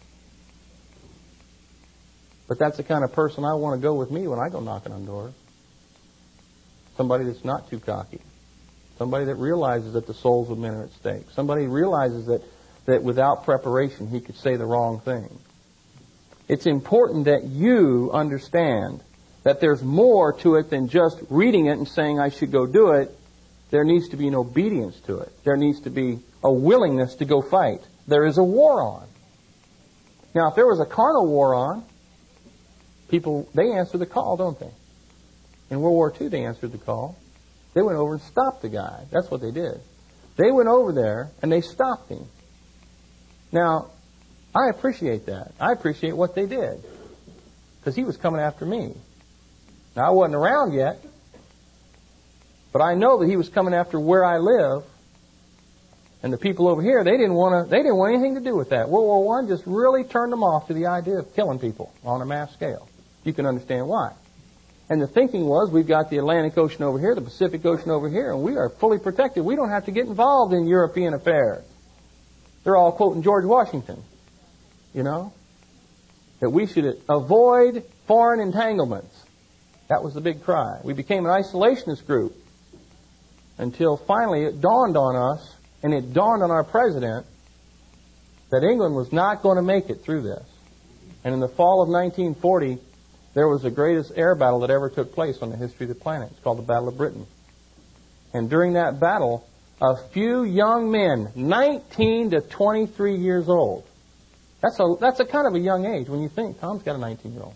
But that's the kind of person I want to go with me when I go knocking on doors. Somebody that's not too cocky. Somebody that realizes that the souls of men are at stake. Somebody who realizes that without preparation he could say the wrong thing. It's important that you understand that there's more to it than just reading it and saying I should go do it. There needs to be an obedience to it. There needs to be a willingness to go fight. There is a war on. Now, if there was a carnal war on, people, they answer the call, don't they? In World War II, they answered the call. They went over and stopped the guy. That's what they did. They went over there and they stopped him. Now, I appreciate that. I appreciate what they did. Because he was coming after me. Now, I wasn't around yet. But I know that he was coming after where I live. And the people over here, they didn't want anything to do with that. World War I just really turned them off to the idea of killing people on a mass scale. You can understand why. And the thinking was, we've got the Atlantic Ocean over here, the Pacific Ocean over here, and we are fully protected. We don't have to get involved in European affairs. They're all quoting George Washington, you know, that we should avoid foreign entanglements. That was the big cry. We became an isolationist group until finally it dawned on us, and it dawned on our president, that England was not going to make it through this. And in the fall of 1940, there was the greatest air battle that ever took place on the history of the planet. It's called the Battle of Britain. And during that battle, a few young men, 19 to 23 years old. That's a kind of a young age when you think. Tom's got a 19-year-old.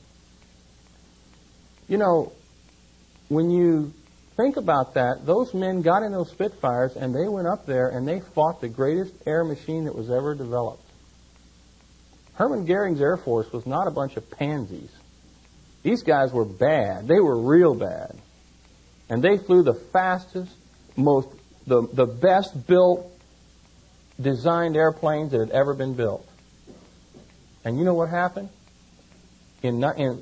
You know, when you think about that, those men got in those Spitfires and they went up there and they fought the greatest air machine that was ever developed. Hermann Goering's Air Force was not a bunch of pansies. These guys were bad. They were real bad. And they flew the fastest, the best built, designed airplanes that had ever been built. And you know what happened? In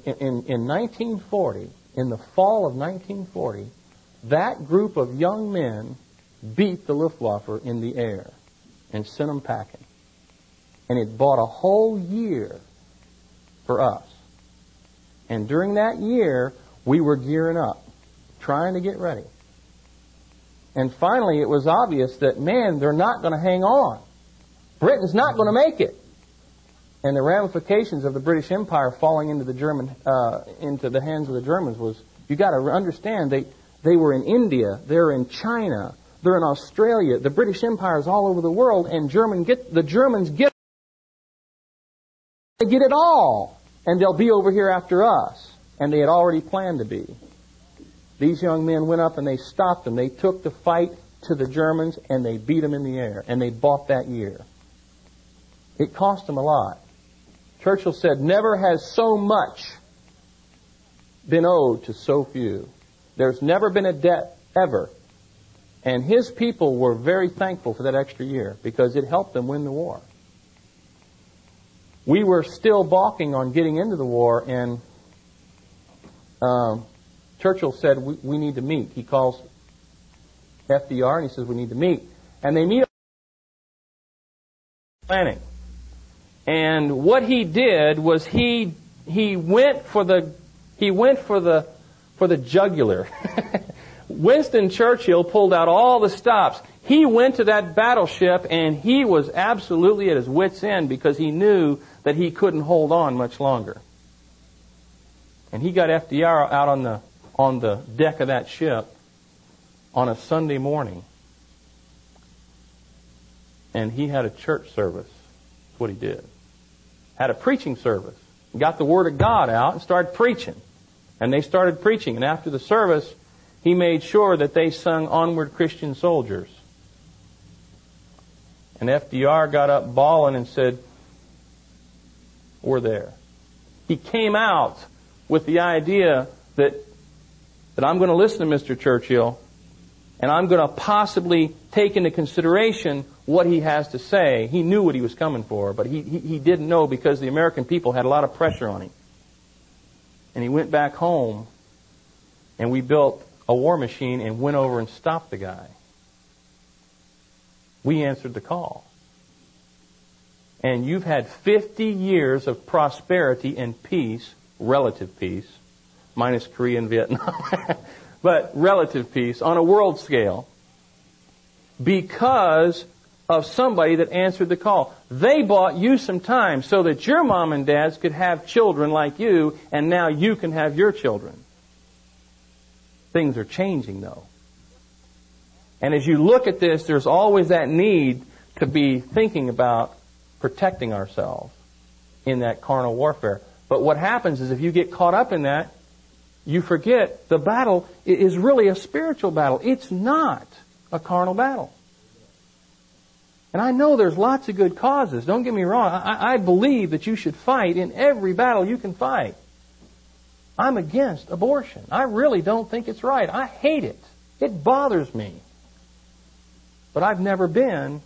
1940, in the fall of 1940, that group of young men beat the Luftwaffe in the air and sent them packing. And it bought a whole year for us. And during that year, we were gearing up, trying to get ready. And finally, it was obvious that, man, they're not going to hang on. Britain's not going to make it. And the ramifications of the British Empire falling into the hands of the Germans was, you got to understand, they were in India, they're in China, they're in Australia. The British Empire is all over the world, and the Germans get it all. And they'll be over here after us. And they had already planned to be. These young men went up and they stopped them. They took the fight to the Germans and they beat them in the air. And they bought that year. It cost them a lot. Churchill said, never has so much been owed to so few. There's never been a debt ever. And his people were very thankful for that extra year because it helped them win the war. We were still balking on getting into the war, and Churchill said, we need to meet. He calls FDR and he says, we need to meet. And they meet planning. And what he did was he went for the jugular. Winston Churchill pulled out all the stops. He went to that battleship and he was absolutely at his wit's end because he knew that he couldn't hold on much longer. And he got FDR out on the deck of that ship on a Sunday morning. And he had a church service. That's what he did. Had a preaching service. Got the Word of God out and started preaching. And they started preaching. And after the service, he made sure that they sung Onward Christian Soldiers. And FDR got up bawling and said, we're there. He came out with the idea that I'm going to listen to Mr. Churchill and I'm going to possibly take into consideration what he has to say. He knew what he was coming for, but he didn't know because the American people had a lot of pressure on him. And he went back home and we built a war machine and went over and stopped the guy. We answered the call. And you've had 50 years of prosperity and peace, relative peace, minus Korea and Vietnam, but relative peace on a world scale because of somebody that answered the call. They bought you some time so that your mom and dads could have children like you, and now you can have your children. Things are changing, though. And as you look at this, there's always that need to be thinking about protecting ourselves in that carnal warfare. But what happens is if you get caught up in that, you forget the battle is really a spiritual battle. It's not a carnal battle. And I know there's lots of good causes. Don't get me wrong. I believe that you should fight in every battle you can fight. I'm against abortion. I really don't think it's right. I hate it. It bothers me. But I've never been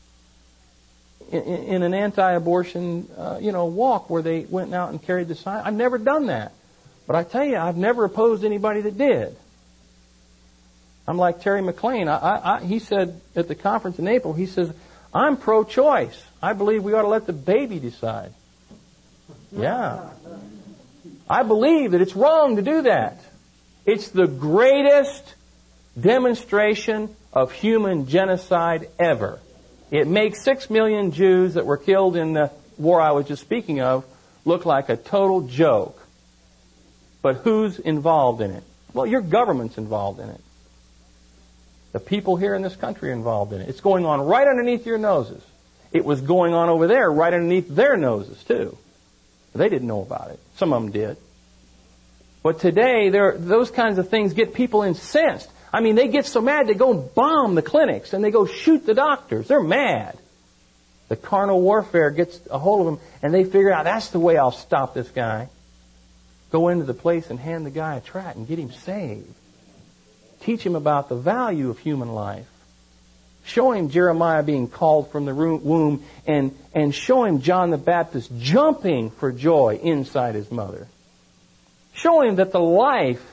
in an anti-abortion, walk where they went out and carried the sign. I've never done that. But I tell you, I've never opposed anybody that did. I'm like Terry McLean. He said at the conference in April, he says, I'm pro-choice. I believe we ought to let the baby decide. Yeah. I believe that it's wrong to do that. It's the greatest demonstration of human genocide ever. It makes 6 million Jews that were killed in the war I was just speaking of look like a total joke. But who's involved in it? Well, your government's involved in it. The people here in this country are involved in it. It's going on right underneath your noses. It was going on over there right underneath their noses, too. They didn't know about it. Some of them did. But today, those kinds of things get people incensed. I mean, they get so mad they go and bomb the clinics and they go shoot the doctors. They're mad. The carnal warfare gets a hold of them and they figure out that's the way I'll stop this guy. Go into the place and hand the guy a tract and get him saved. Teach him about the value of human life. Show him Jeremiah being called from the womb and show him John the Baptist jumping for joy inside his mother. Show him that the life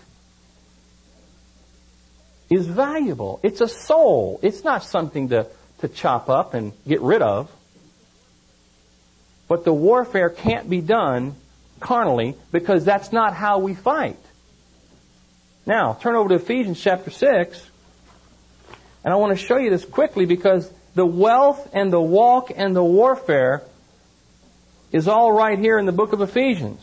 is valuable. It's a soul. It's not something to chop up and get rid of. But the warfare can't be done carnally because that's not how we fight. Now, turn over to Ephesians chapter 6. And I want to show you this quickly because the wealth and the walk and the warfare is all right here in the book of Ephesians.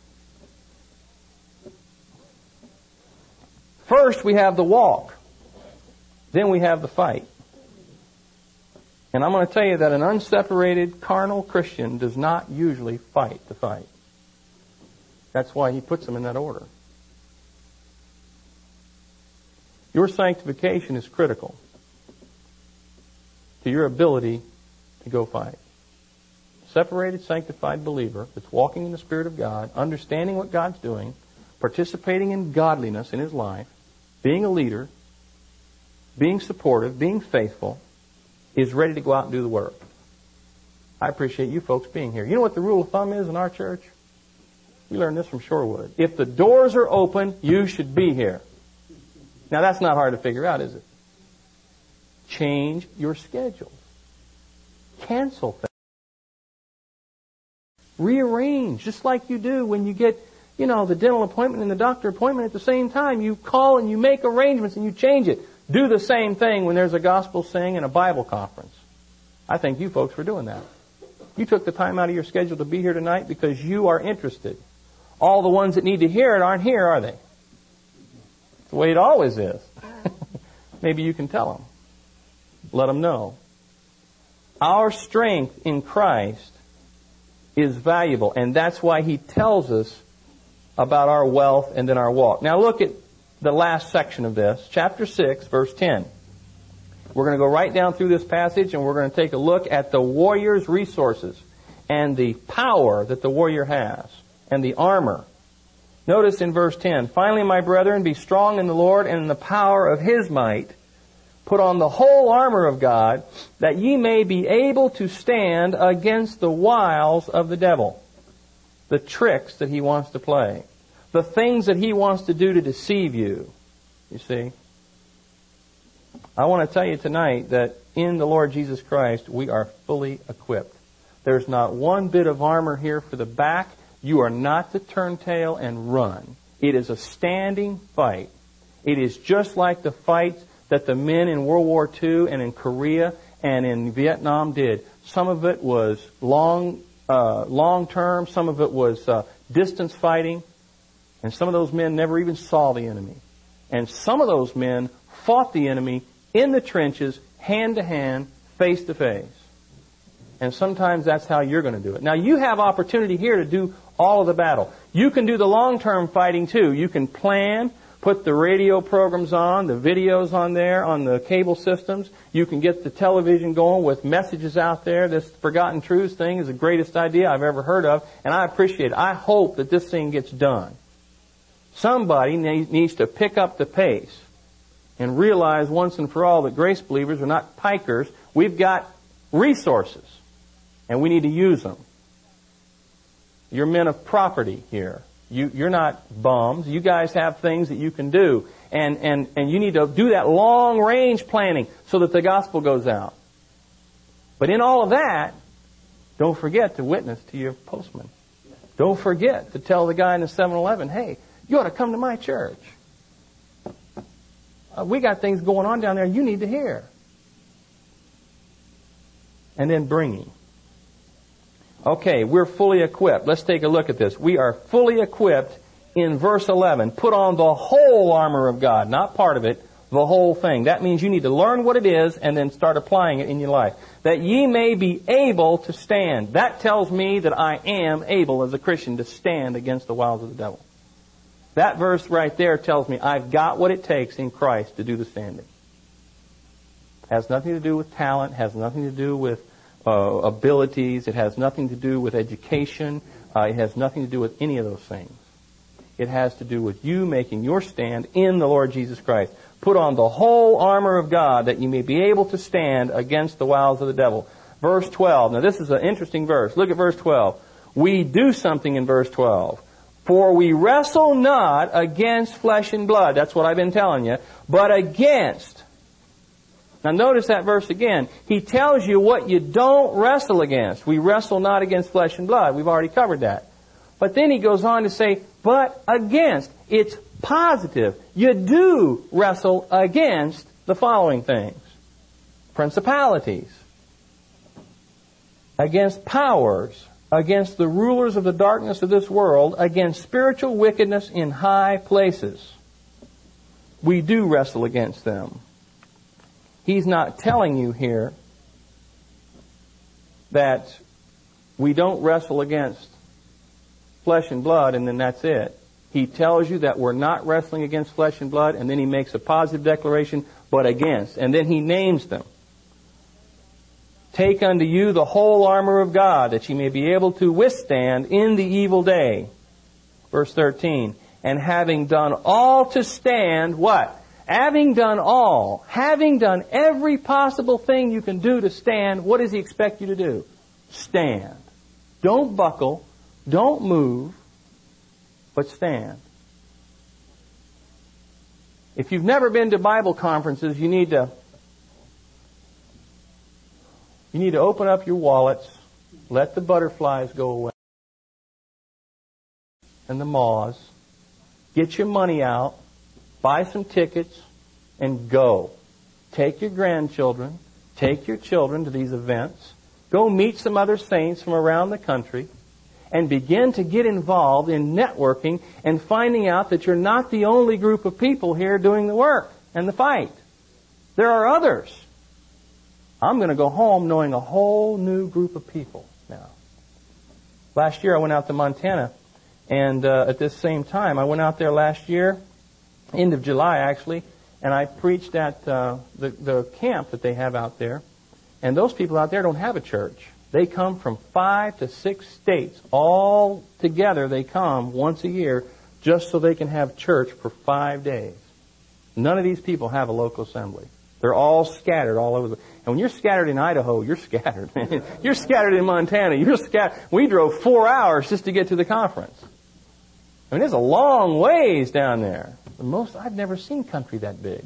First, we have the walk. Then we have the fight. And I'm going to tell you that an unseparated carnal Christian does not usually fight the fight. That's why he puts them in that order. Your sanctification is critical to your ability to go fight. Separated, sanctified believer that's walking in the Spirit of God, understanding what God's doing, participating in godliness in his life, being a leader, being supportive, being faithful, is ready to go out and do the work. I appreciate you folks being here. You know what the rule of thumb is in our church? We learned this from Shorewood. If the doors are open, you should be here. Now, that's not hard to figure out, is it? Change your schedule. Cancel things. Rearrange, just like you do when you get the dental appointment and the doctor appointment at the same time. You call and you make arrangements and you change it. Do the same thing when there's a gospel sing and a Bible conference. I think you folks were doing that. You took the time out of your schedule to be here tonight because you are interested. All the ones that need to hear it aren't here, are they? It's the way it always is. Maybe you can tell them. Let them know. Our strength in Christ is valuable, and that's why He tells us about our wealth and then our walk. Now look at the last section of this, chapter 6, verse 10. We're going to go right down through this passage, and we're going to take a look at the warrior's resources and the power that the warrior has and the armor. Notice in verse 10, "Finally, my brethren, be strong in the Lord and in the power of His might. Put on the whole armor of God, that ye may be able to stand against the wiles of the devil." The tricks that he wants to play. The things that he wants to do to deceive you. You see? I want to tell you tonight that in the Lord Jesus Christ, we are fully equipped. There's not one bit of armor here for the back. You are not to turn tail and run. It is a standing fight. It is just like the fights that the men in World War II and in Korea and in Vietnam did. Some of it was long term. Some of it was distance fighting. And some of those men never even saw the enemy. And some of those men fought the enemy in the trenches, hand to hand, face to face. And sometimes that's how you're going to do it. Now, you have opportunity here to do all of the battle. You can do the long-term fighting, too. You can plan, put the radio programs on, the videos on there, on the cable systems. You can get the television going with messages out there. This Forgotten Truths thing is the greatest idea I've ever heard of, and I appreciate it. I hope that this thing gets done. Somebody needs to pick up the pace and realize once and for all that grace believers are not pikers. We've got resources, and we need to use them. You're men of property here. You're not bums. You guys have things that you can do. And you need to do that long-range planning so that the gospel goes out. But in all of that, don't forget to witness to your postman. Don't forget to tell the guy in the 7-Eleven, hey, you ought to come to my church. We got things going on down there you need to hear. And then bringing. Okay, we're fully equipped. Let's take a look at this. We are fully equipped in verse 11. Put on the whole armor of God, not part of it, the whole thing. That means you need to learn what it is and then start applying it in your life. That ye may be able to stand. That tells me that I am able as a Christian to stand against the wiles of the devil. That verse right there tells me I've got what it takes in Christ to do the standing. Has nothing to do with talent, has nothing to do with abilities, it has nothing to do with education, it has nothing to do with any of those things. It has to do with you making your stand in the Lord Jesus Christ. Put on the whole armor of God that you may be able to stand against the wiles of the devil. Verse 12. Now this is an interesting verse. Look at verse 12. We do something in verse 12. For we wrestle not against flesh and blood. That's what I've been telling you. But against. Now notice that verse again. He tells you what you don't wrestle against. We wrestle not against flesh and blood. We've already covered that. But then he goes on to say, but against. It's positive. You do wrestle against the following things. Principalities. Against powers. Against the rulers of the darkness of this world. Against spiritual wickedness in high places. We do wrestle against them. He's not telling you here that we don't wrestle against flesh and blood and then that's it. He tells you that we're not wrestling against flesh and blood, and then he makes a positive declaration, but against. And then he names them. Take unto you the whole armor of God, that ye may be able to withstand in the evil day. Verse 13. And having done all to stand, what? Having done all, having done every possible thing you can do to stand, what does he expect you to do? Stand. Don't buckle. Don't move. But stand. If you've never been to Bible conferences, you need to open up your wallets, let the butterflies go away, and the maws, get your money out, buy some tickets, and go. Take your grandchildren, take your children to these events, go meet some other saints from around the country, and begin to get involved in networking and finding out that you're not the only group of people here doing the work and the fight. There are others. I'm going to go home knowing a whole new group of people now. Last year I went out to Montana, and at this same time, I went out there last year, end of July actually, and I preached at the camp that they have out there. And those people out there don't have a church. They come from 5 to 6 states. All together they come once a year just so they can have church for 5 days. None of these people have a local assembly. They're all scattered all over. And when you're scattered in Idaho, you're scattered. You're scattered in Montana. You're scattered. We drove 4 hours just to get to the conference. I mean, there's a long ways down there. I've never seen country that big.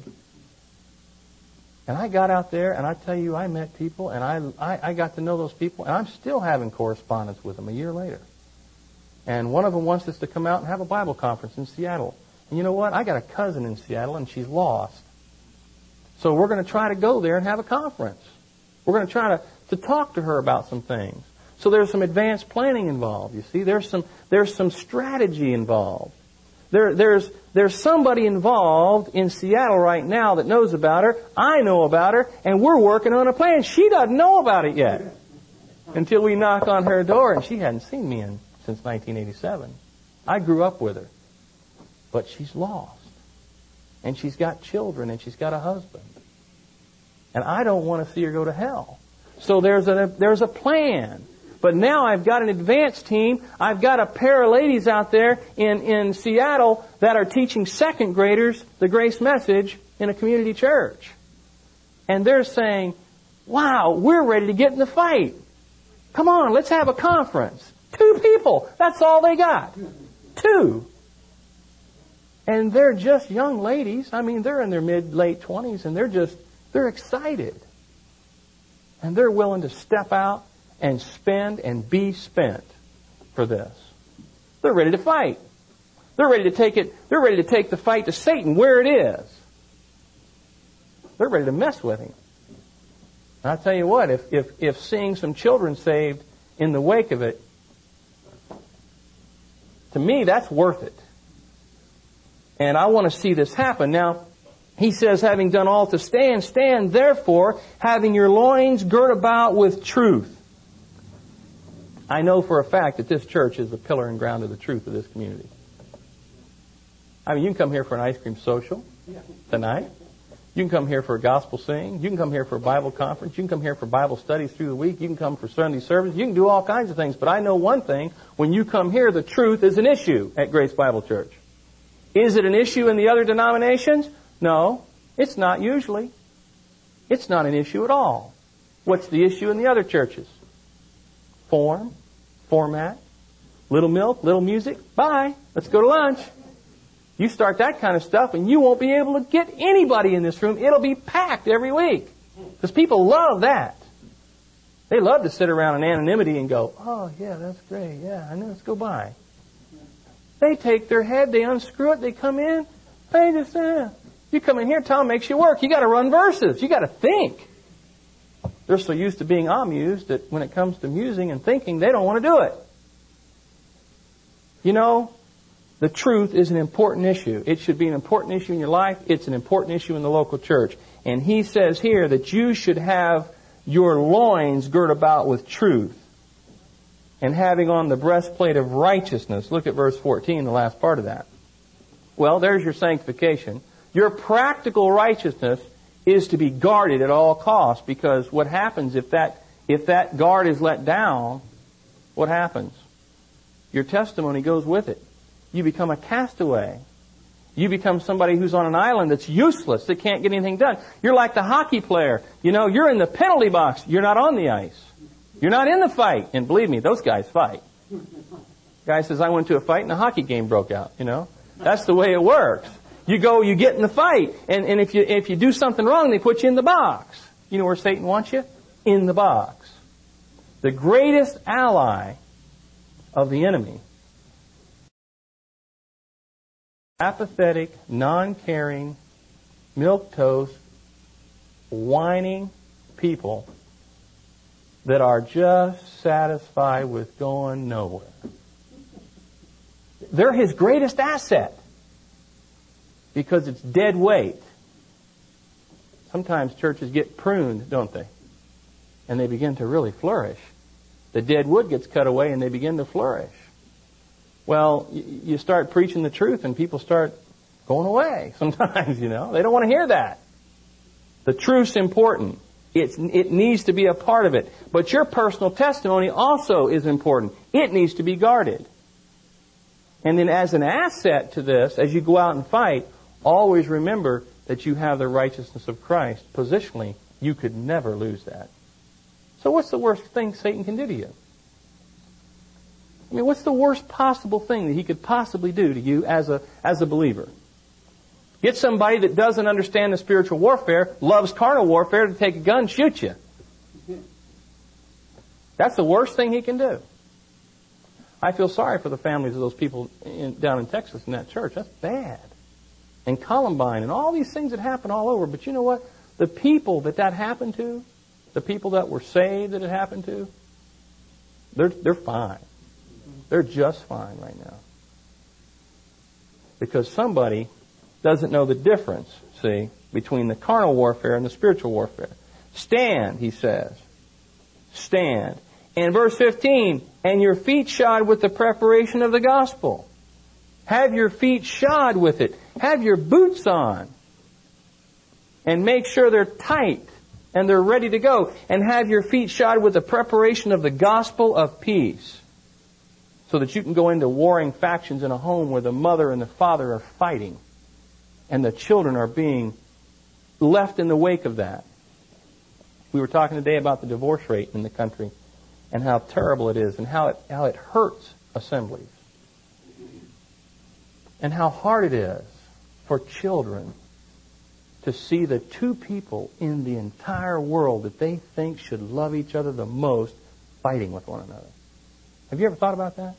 And I got out there, and I tell you, I met people, and I got to know those people, and I'm still having correspondence with them a year later. And one of them wants us to come out and have a Bible conference in Seattle. And you know what? I got a cousin in Seattle, and she's lost. So we're going to try to go there and have a conference. We're going to try to talk to her about some things. So there's some advanced planning involved, you see. There's some strategy involved. There's somebody involved in Seattle right now that knows about her. I know about her, and we're working on a plan. She doesn't know about it yet until we knock on her door, and she hadn't seen me since 1987. I grew up with her, but she's lost, and she's got children, and she's got a husband, and I don't want to see her go to hell. So there's a plan. But now I've got an advanced team. I've got a pair of ladies out there in Seattle that are teaching second graders the grace message in a community church. And they're saying, wow, we're ready to get in the fight. Come on, let's have a conference. 2 people. That's all they got. 2. And they're just young ladies. I mean, they're in their late 20s, and they're excited. And they're willing to step out and spend and be spent for this. They're ready to fight. They're ready to take it. They're ready to take the fight to Satan where it is. They're ready to mess with him. And I tell you what, if seeing some children saved in the wake of it, to me that's worth it. And I want to see this happen. Now, he says, having done all to stand, stand therefore, having your loins girt about with truth. I know for a fact that this church is the pillar and ground of the truth of this community. I mean, you can come here for an ice cream social tonight. You can come here for a gospel sing. You can come here for a Bible conference. You can come here for Bible studies through the week. You can come for Sunday service. You can do all kinds of things. But I know one thing. When you come here, the truth is an issue at Grace Bible Church. Is it an issue in the other denominations? No, it's not usually. It's not an issue at all. What's the issue in the other churches? Format, little milk, little music, bye, let's go to lunch. You start that kind of stuff and you won't be able to get anybody in this room. It'll be packed every week. Because people love that. They love to sit around in anonymity and go, oh yeah, that's great, yeah, I know, let's go by. They take their head, they unscrew it, they come in, they just, you come in here, Tom makes you work. You got to run verses. You got to think. They're so used to being amused that when it comes to musing and thinking, they don't want to do it. You know, the truth is an important issue. It should be an important issue in your life. It's an important issue in the local church. And he says here that you should have your loins girt about with truth and having on the breastplate of righteousness. Look at verse 14, the last part of that. Well, there's your sanctification. Your practical righteousness is to be guarded at all costs, because what happens if that guard is let down, what happens? Your testimony goes with it. You become a castaway. You become somebody who's on an island that's useless, that can't get anything done. You're like the hockey player. You know, you're in the penalty box. You're not on the ice. You're not in the fight. And believe me, those guys fight. Guy says, I went to a fight and a hockey game broke out, you know. That's the way it works. You go, you get in the fight, and if you do something wrong, they put you in the box. You know where Satan wants you? In the box. The greatest ally of the enemy apathetic, non-caring, milquetoast, whining people that are just satisfied with going nowhere. They're his greatest asset because it's dead weight. Sometimes churches get pruned, don't they? And they begin to really flourish. The dead wood gets cut away and they begin to flourish. Well, you start preaching the truth and people start going away sometimes, They don't want to hear that. The truth's important. It needs to be a part of it. But your personal testimony also is important. It needs to be guarded. And then as an asset to this, as you go out and fight, always remember that you have the righteousness of Christ. Positionally, you could never lose that. So what's the worst thing Satan can do to you? I mean, what's the worst possible thing that he could possibly do to you as a believer? Get somebody that doesn't understand the spiritual warfare, loves carnal warfare, to take a gun and shoot you. That's the worst thing he can do. I feel sorry for the families of those people down in Texas in that church. That's bad. And Columbine and all these things that happen all over. But you know what? The people that happened to, the people that were saved that it happened to, they're fine. They're just fine right now. Because somebody doesn't know the difference, see, between the carnal warfare and the spiritual warfare. Stand, he says. Stand. And verse 15, and your feet shod with the preparation of the gospel. Have your feet shod with it. Have your boots on. And make sure they're tight and they're ready to go. And have your feet shod with the preparation of the gospel of peace. So that you can go into warring factions in a home where the mother and the father are fighting. And the children are being left in the wake of that. We were talking today about the divorce rate in the country and how terrible it is and how it hurts assemblies. And how hard it is for children to see the two people in the entire world that they think should love each other the most fighting with one another. Have you ever thought about that?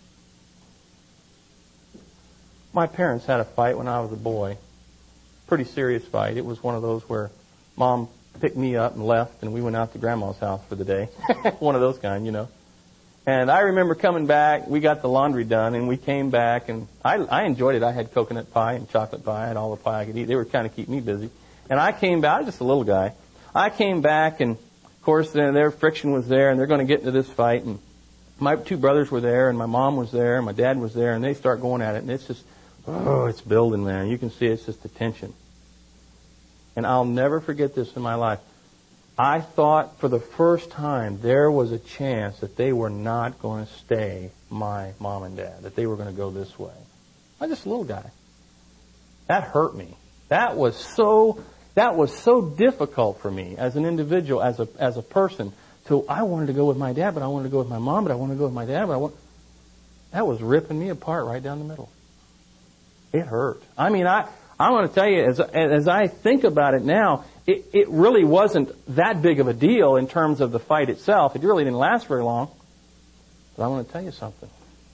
My parents had a fight when I was a boy. Pretty serious fight. It was one of those where Mom picked me up and left and we went out to Grandma's house for the day. One of those kind, And I remember coming back, we got the laundry done and we came back and I enjoyed it. I had coconut pie and chocolate pie. I had all the pie I could eat. They were kind of keeping me busy. And I came back, I was just a little guy. I came back and of course their friction was there and they're going to get into this fight and my two brothers were there and my mom was there and my dad was there and they start going at it and it's just, it's building, man. You can see it's just a tension. And I'll never forget this in my life. I thought for the first time there was a chance that they were not going to stay my mom and dad, that they were going to go this way. I'm just a little guy. That hurt me. That was so difficult for me as an individual, as a person. So I wanted to go with my dad, but I wanted to go with my mom, but I wanted to go with my dad, that was ripping me apart right down the middle. It hurt. I mean, I want to tell you, as I think about it now, it really wasn't that big of a deal in terms of the fight itself. It really didn't last very long. But I want to tell you something.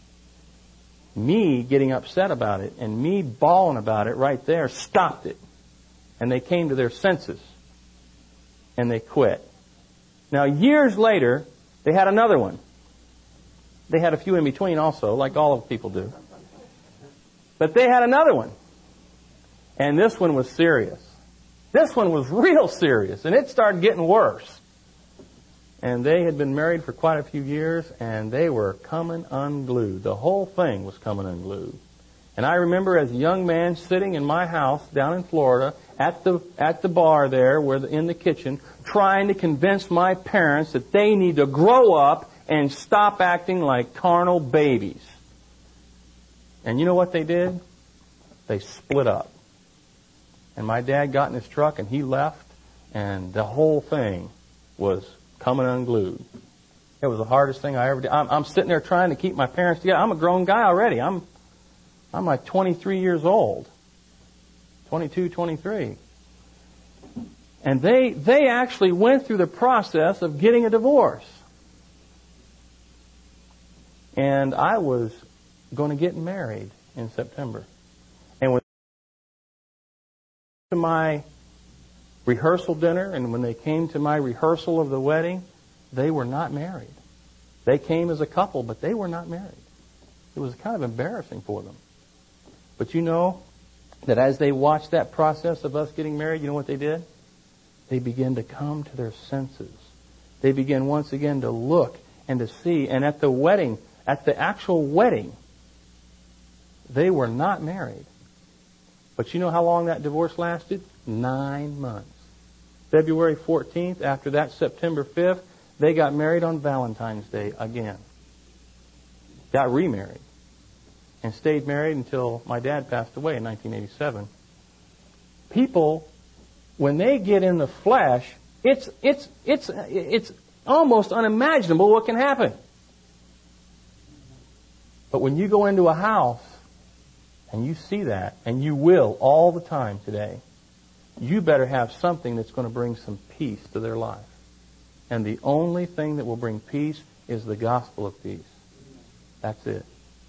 Me getting upset about it and me bawling about it right there stopped it. And they came to their senses. And they quit. Now, years later, they had another one. They had a few in between also, like all of people do. But they had another one. And this one was serious. This one was real serious. And it started getting worse. And they had been married for quite a few years, and they were coming unglued. The whole thing was coming unglued. And I remember as a young man sitting in my house down in Florida at the bar there, in the kitchen, trying to convince my parents that they need to grow up and stop acting like carnal babies. And you know what they did? They split up. And my dad got in his truck and he left, and the whole thing was coming unglued. It was the hardest thing I ever did. I'm sitting there trying to keep my parents together. I'm a grown guy already. I'm like 23 years old. 22, 23. And they actually went through the process of getting a divorce. And I was going to get married in September. to my rehearsal dinner and when they came to my rehearsal of the wedding, they were not married. They came as a couple, but they were not married. It was kind of embarrassing for them. But you know that as they watched that process of us getting married, you know what they did? They began to come to their senses. They began once again to look and to see. And at the wedding, at the actual wedding, they were not married. But you know how long that divorce lasted? 9 months. February 14th, after that, September 5th, they got married on Valentine's Day again. Got remarried. And stayed married until my dad passed away in 1987. People, when they get in the flesh, it's almost unimaginable what can happen. But when you go into a house and you see that, and you will all the time today, you better have something that's going to bring some peace to their life. And the only thing that will bring peace is the gospel of peace. That's it.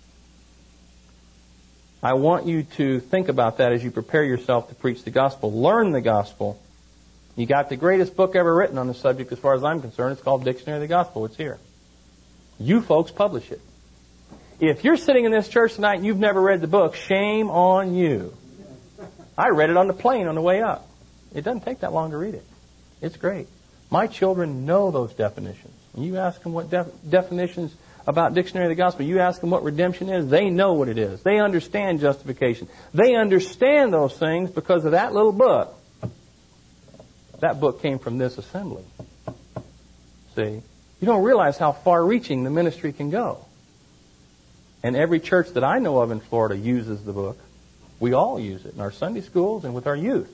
I want you to think about that as you prepare yourself to preach the gospel. Learn the gospel. You got the greatest book ever written on the subject as far as I'm concerned. It's called Dictionary of the Gospel. It's here. You folks publish it. If you're sitting in this church tonight and you've never read the book, shame on you. I read it on the plane on the way up. It doesn't take that long to read it. It's great. My children know those definitions. When you ask them what definitions about Dictionary of the Gospel, you ask them what redemption is, they know what it is. They understand justification. They understand those things because of that little book. That book came from this assembly. See? You don't realize how far-reaching the ministry can go. And every church that I know of in Florida uses the book. We all use it in our Sunday schools and with our youth.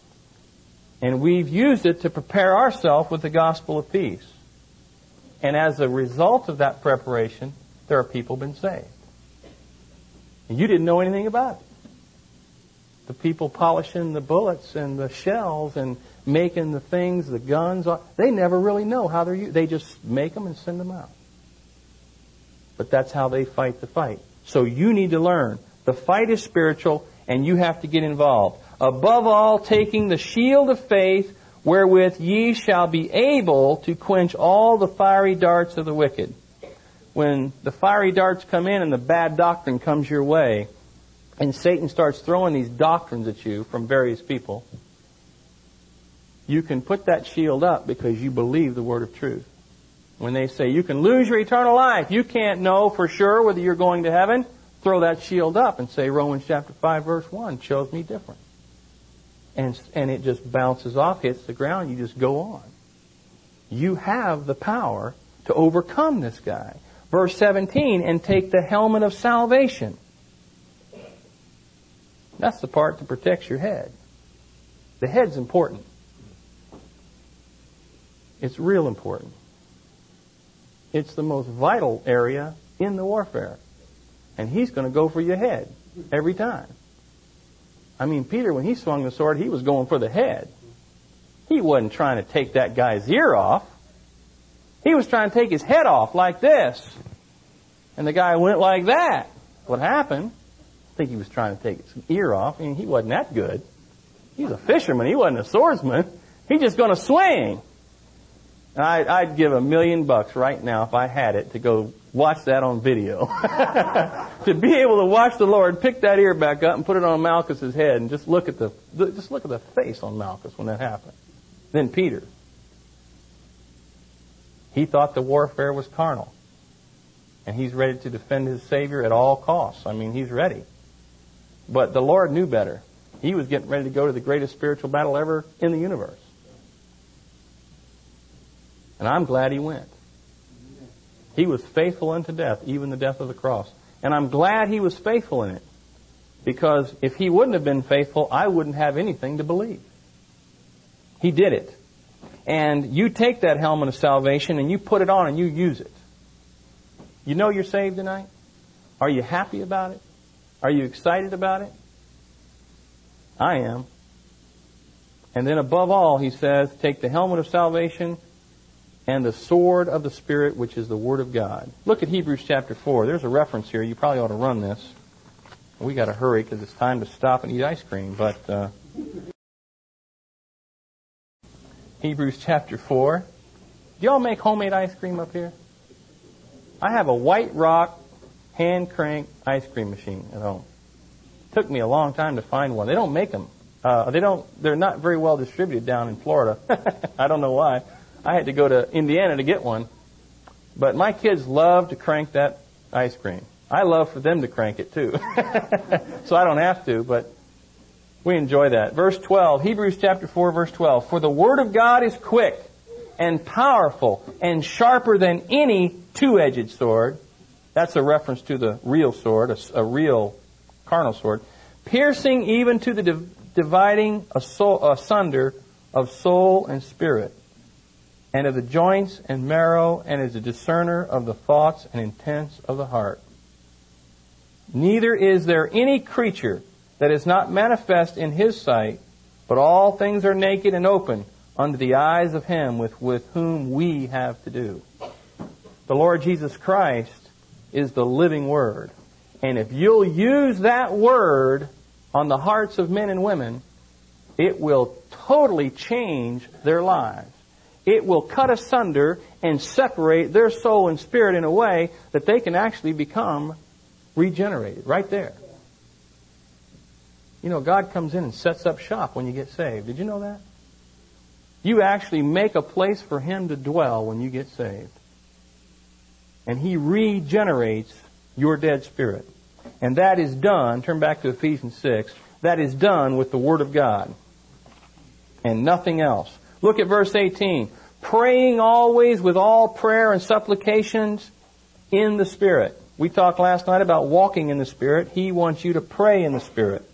And we've used it to prepare ourselves with the gospel of peace. And as a result of that preparation, there are people been saved. And you didn't know anything about it. The people polishing the bullets and the shells and making the things, the guns, they never really know how they're used. They just make them and send them out. But that's how they fight the fight. So you need to learn. The fight is spiritual, and you have to get involved. Above all, taking the shield of faith, wherewith ye shall be able to quench all the fiery darts of the wicked. When the fiery darts come in and the bad doctrine comes your way, and Satan starts throwing these doctrines at you from various people, you can put that shield up because you believe the word of truth. When they say you can lose your eternal life, you can't know for sure whether you're going to heaven, throw that shield up and say Romans chapter 5 verse 1 shows me different. And it just bounces off, hits the ground, you just go on. You have the power to overcome this guy. Verse 17, and take the helmet of salvation. That's the part that protects your head. The head's important. It's real important. It's the most vital area in the warfare. And he's going to go for your head every time. I mean, Peter, when he swung the sword, he was going for the head. He wasn't trying to take that guy's ear off. He was trying to take his head off like this. And the guy went like that. What happened? I think he was trying to take his ear off. I mean, he wasn't that good. He's a fisherman. He wasn't a swordsman. He's just going to swing. And I'd give $1 million right now if I had it to go watch that on video. To be able to watch the Lord pick that ear back up and put it on Malchus's head and just look at the face on Malchus when that happened. Then Peter. He thought the warfare was carnal. And he's ready to defend his Savior at all costs. I mean, he's ready. But the Lord knew better. He was getting ready to go to the greatest spiritual battle ever in the universe. And I'm glad he went. He was faithful unto death, even the death of the cross. And I'm glad he was faithful in it. Because if he wouldn't have been faithful, I wouldn't have anything to believe. He did it. And you take that helmet of salvation and you put it on and you use it. You know you're saved tonight? Are you happy about it? Are you excited about it? I am. And then above all, he says, take the helmet of salvation and the sword of the Spirit, which is the Word of God. Look at Hebrews chapter 4. There's a reference here. You probably ought to run this. We got to hurry because it's time to stop and eat ice cream. But Hebrews chapter 4. Do y'all make homemade ice cream up here? I have a White Rock hand crank ice cream machine at home. Took me a long time to find one. They don't make them. They're not very well distributed down in Florida. I don't know why. I had to go to Indiana to get one. But my kids love to crank that ice cream. I love for them to crank it too. So I don't have to, but we enjoy that. Verse 12, Hebrews chapter 4, verse 12. For the word of God is quick and powerful and sharper than any two-edged sword. That's a reference to the real sword, a real carnal sword. Piercing even to the dividing asunder of soul and spirit, and of the joints and marrow, and is a discerner of the thoughts and intents of the heart. Neither is there any creature that is not manifest in His sight, but all things are naked and open unto the eyes of Him with whom we have to do. The Lord Jesus Christ is the living Word. And if you'll use that Word on the hearts of men and women, it will totally change their lives. It will cut asunder and separate their soul and spirit in a way that they can actually become regenerated right there. You know, God comes in and sets up shop when you get saved. Did you know that? You actually make a place for Him to dwell when you get saved. And He regenerates your dead spirit. And that is done, turn back to Ephesians 6, that is done with the Word of God. And nothing else. Look at verse 18. Praying always with all prayer and supplications in the Spirit. We talked last night about walking in the Spirit. He wants you to pray in the Spirit.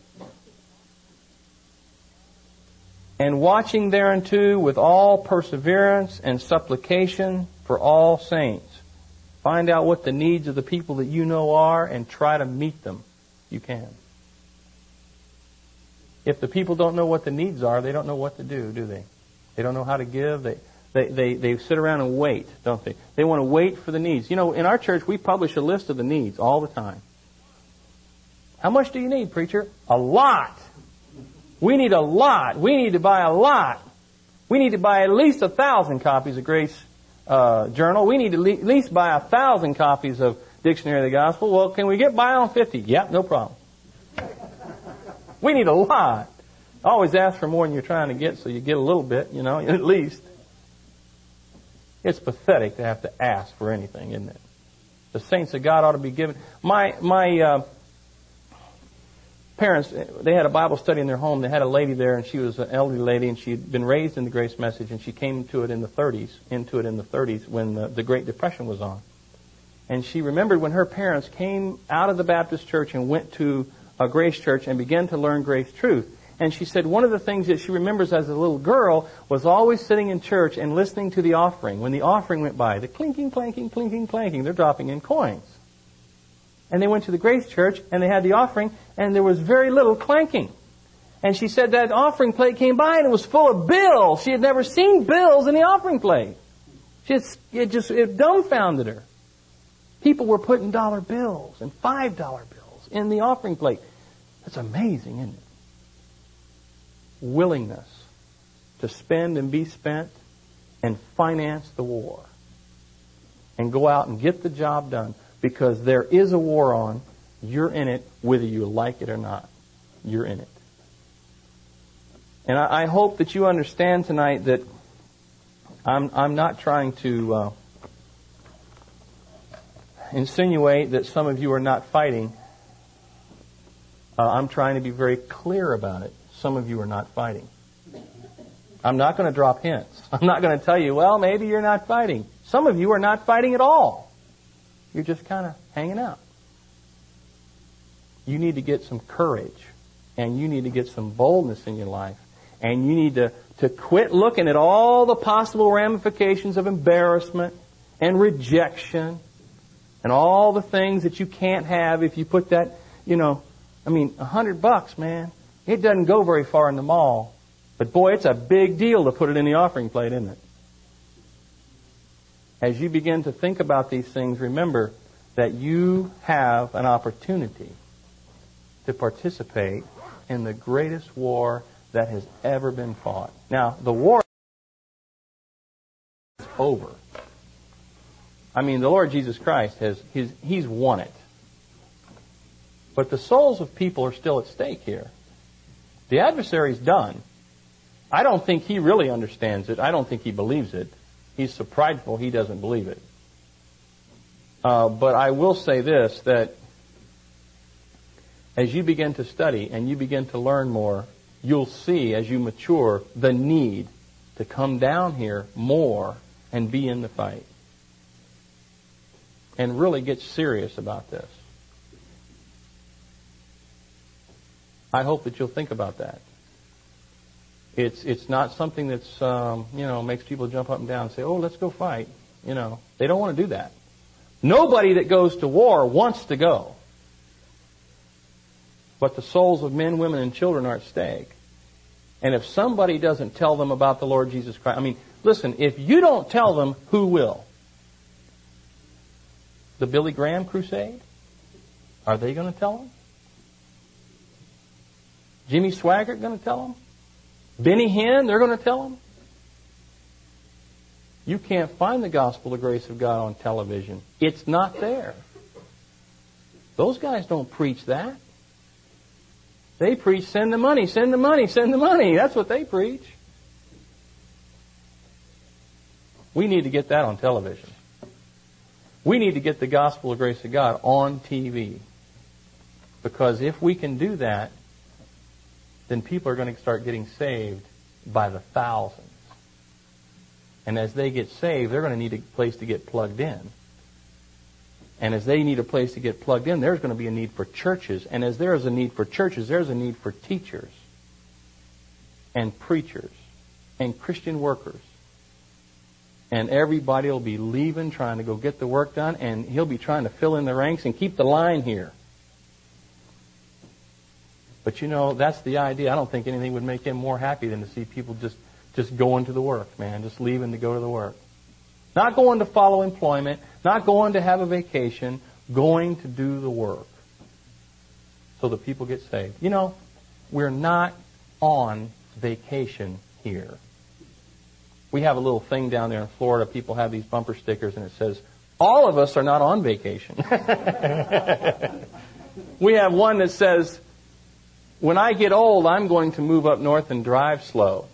And watching thereunto with all perseverance and supplication for all saints. Find out what the needs of the people that you know are and try to meet them. You can. If the people don't know what the needs are, they don't know what to do they? They don't know how to give. They sit around and wait, don't they? They want to wait for the needs. You know, in our church, we publish a list of the needs all the time. How much do you need, preacher? A lot. We need a lot. We need to buy a lot. We need to buy at least 1,000 copies of Grace Journal. We need to at least buy 1,000 copies of Dictionary of the Gospel. Well, can we get by on 50? Yep, no problem. We need a lot. Always ask for more than you're trying to get, so you get a little bit, you know, at least. It's pathetic to have to ask for anything, isn't it? The saints of God ought to be given. My parents, they had a Bible study in their home. They had a lady there, and she was an elderly lady, and she had been raised in the grace message, and she came into it in the 30s when the Great Depression was on. And she remembered when her parents came out of the Baptist church and went to a Grace church and began to learn Grace truth. And she said one of the things that she remembers as a little girl was always sitting in church and listening to the offering. When the offering went by, the clinking, clanking, clinking, clanking, they're dropping in coins. And they went to the Grace church and they had the offering and there was very little clanking. And she said that offering plate came by and it was full of bills. She had never seen bills in the offering plate. It dumbfounded her. People were putting dollar bills and $5 bills in the offering plate. That's amazing, isn't it? Willingness to spend and be spent and finance the war and go out and get the job done because there is a war on. You're in it whether you like it or not. You're in it. And I hope that you understand tonight that I'm not trying to insinuate that some of you are not fighting. I'm trying to be very clear about it. Some of you are not fighting. I'm not going to drop hints. I'm not going to tell you, well, maybe you're not fighting. Some of you are not fighting at all. You're just kind of hanging out. You need to get some courage. And you need to get some boldness in your life. And you need to quit looking at all the possible ramifications of embarrassment and rejection and all the things that you can't have if you put that, $100, man. It doesn't go very far in the mall. But boy, it's a big deal to put it in the offering plate, isn't it? As you begin to think about these things, remember that you have an opportunity to participate in the greatest war that has ever been fought. Now, the war over. I mean, the Lord Jesus Christ He's won it. But the souls of people are still at stake here. The adversary's done. I don't think he really understands it. I don't think he believes it. He's so prideful he doesn't believe it. But I will say this, that as you begin to study and you begin to learn more, you'll see as you mature the need to come down here more and be in the fight. And really get serious about this. I hope that you'll think about that. It's not something that's makes people jump up and down and say, "Oh, let's go fight." They don't want to do that. Nobody that goes to war wants to go. But the souls of men, women, and children are at stake. And if somebody doesn't tell them about the Lord Jesus Christ, listen, if you don't tell them, who will? The Billy Graham crusade? Are they going to tell them? Jimmy Swaggart going to tell them? Benny Hinn, they're going to tell them? You can't find the gospel of the grace of God on television. It's not there. Those guys don't preach that. They preach, send the money, send the money, send the money. That's what they preach. We need to get that on television. We need to get the gospel of grace of God on TV. Because if we can do that, then people are going to start getting saved by the thousands. And as they get saved, they're going to need a place to get plugged in. And as they need a place to get plugged in, there's going to be a need for churches. And as there is a need for churches, there's a need for teachers and preachers and Christian workers. And everybody will be leaving, trying to go get the work done, and he'll be trying to fill in the ranks and keep the line here. But that's the idea. I don't think anything would make him more happy than to see people just going to the work, man, just leaving to go to the work. Not going to follow employment, not going to have a vacation, going to do the work so that people get saved. We're not on vacation here. We have a little thing down there in Florida. People have these bumper stickers, and it says, "All of us are not on vacation." We have one that says, "When I get old, I'm going to move up north and drive slow."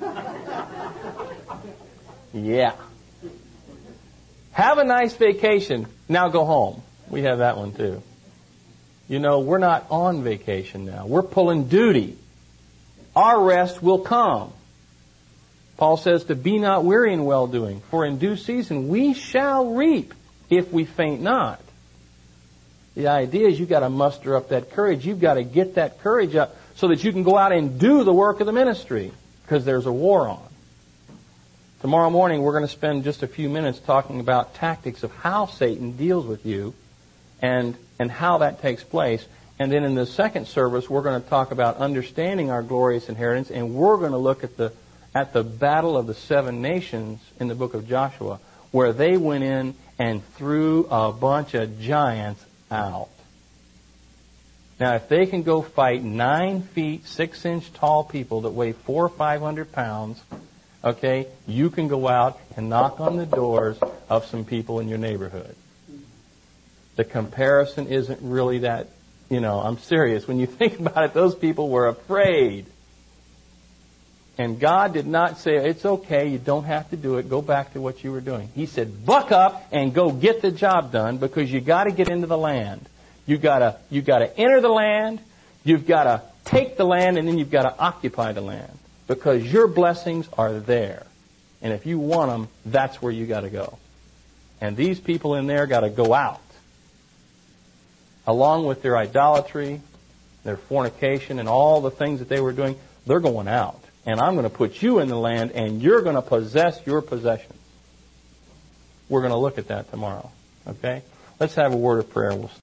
Yeah. Have a nice vacation. Now go home. We have that one too. We're not on vacation now. We're pulling duty. Our rest will come. Paul says to be not weary in well-doing, for in due season we shall reap if we faint not. The idea is you've got to muster up that courage. You've got to get that courage up so that you can go out and do the work of the ministry, because there's a war on. Tomorrow morning we're going to spend just a few minutes talking about tactics of how Satan deals with you and how that takes place. And then in the second service we're going to talk about understanding our glorious inheritance, and we're going to look at the battle of the 7 nations in the book of Joshua, where they went in and threw a bunch of giants out. Now, if they can go fight 9 feet, 6 inch tall people that weigh 400 or 500 pounds, okay, you can go out and knock on the doors of some people in your neighborhood. The comparison isn't really that, I'm serious. When you think about it, those people were afraid. And God did not say, "It's okay, you don't have to do it, go back to what you were doing." He said, "Buck up and go get the job done, because you got to get into the land. You got to enter the land, you've got to take the land, and then you've got to occupy the land, because your blessings are there. And if you want them, that's where you got to go." And these people in there got to go out, along with their idolatry, their fornication, and all the things that they were doing. They're going out. And I'm going to put you in the land, and you're going to possess your possessions. We're going to look at that tomorrow. Okay? Let's have a word of prayer. We'll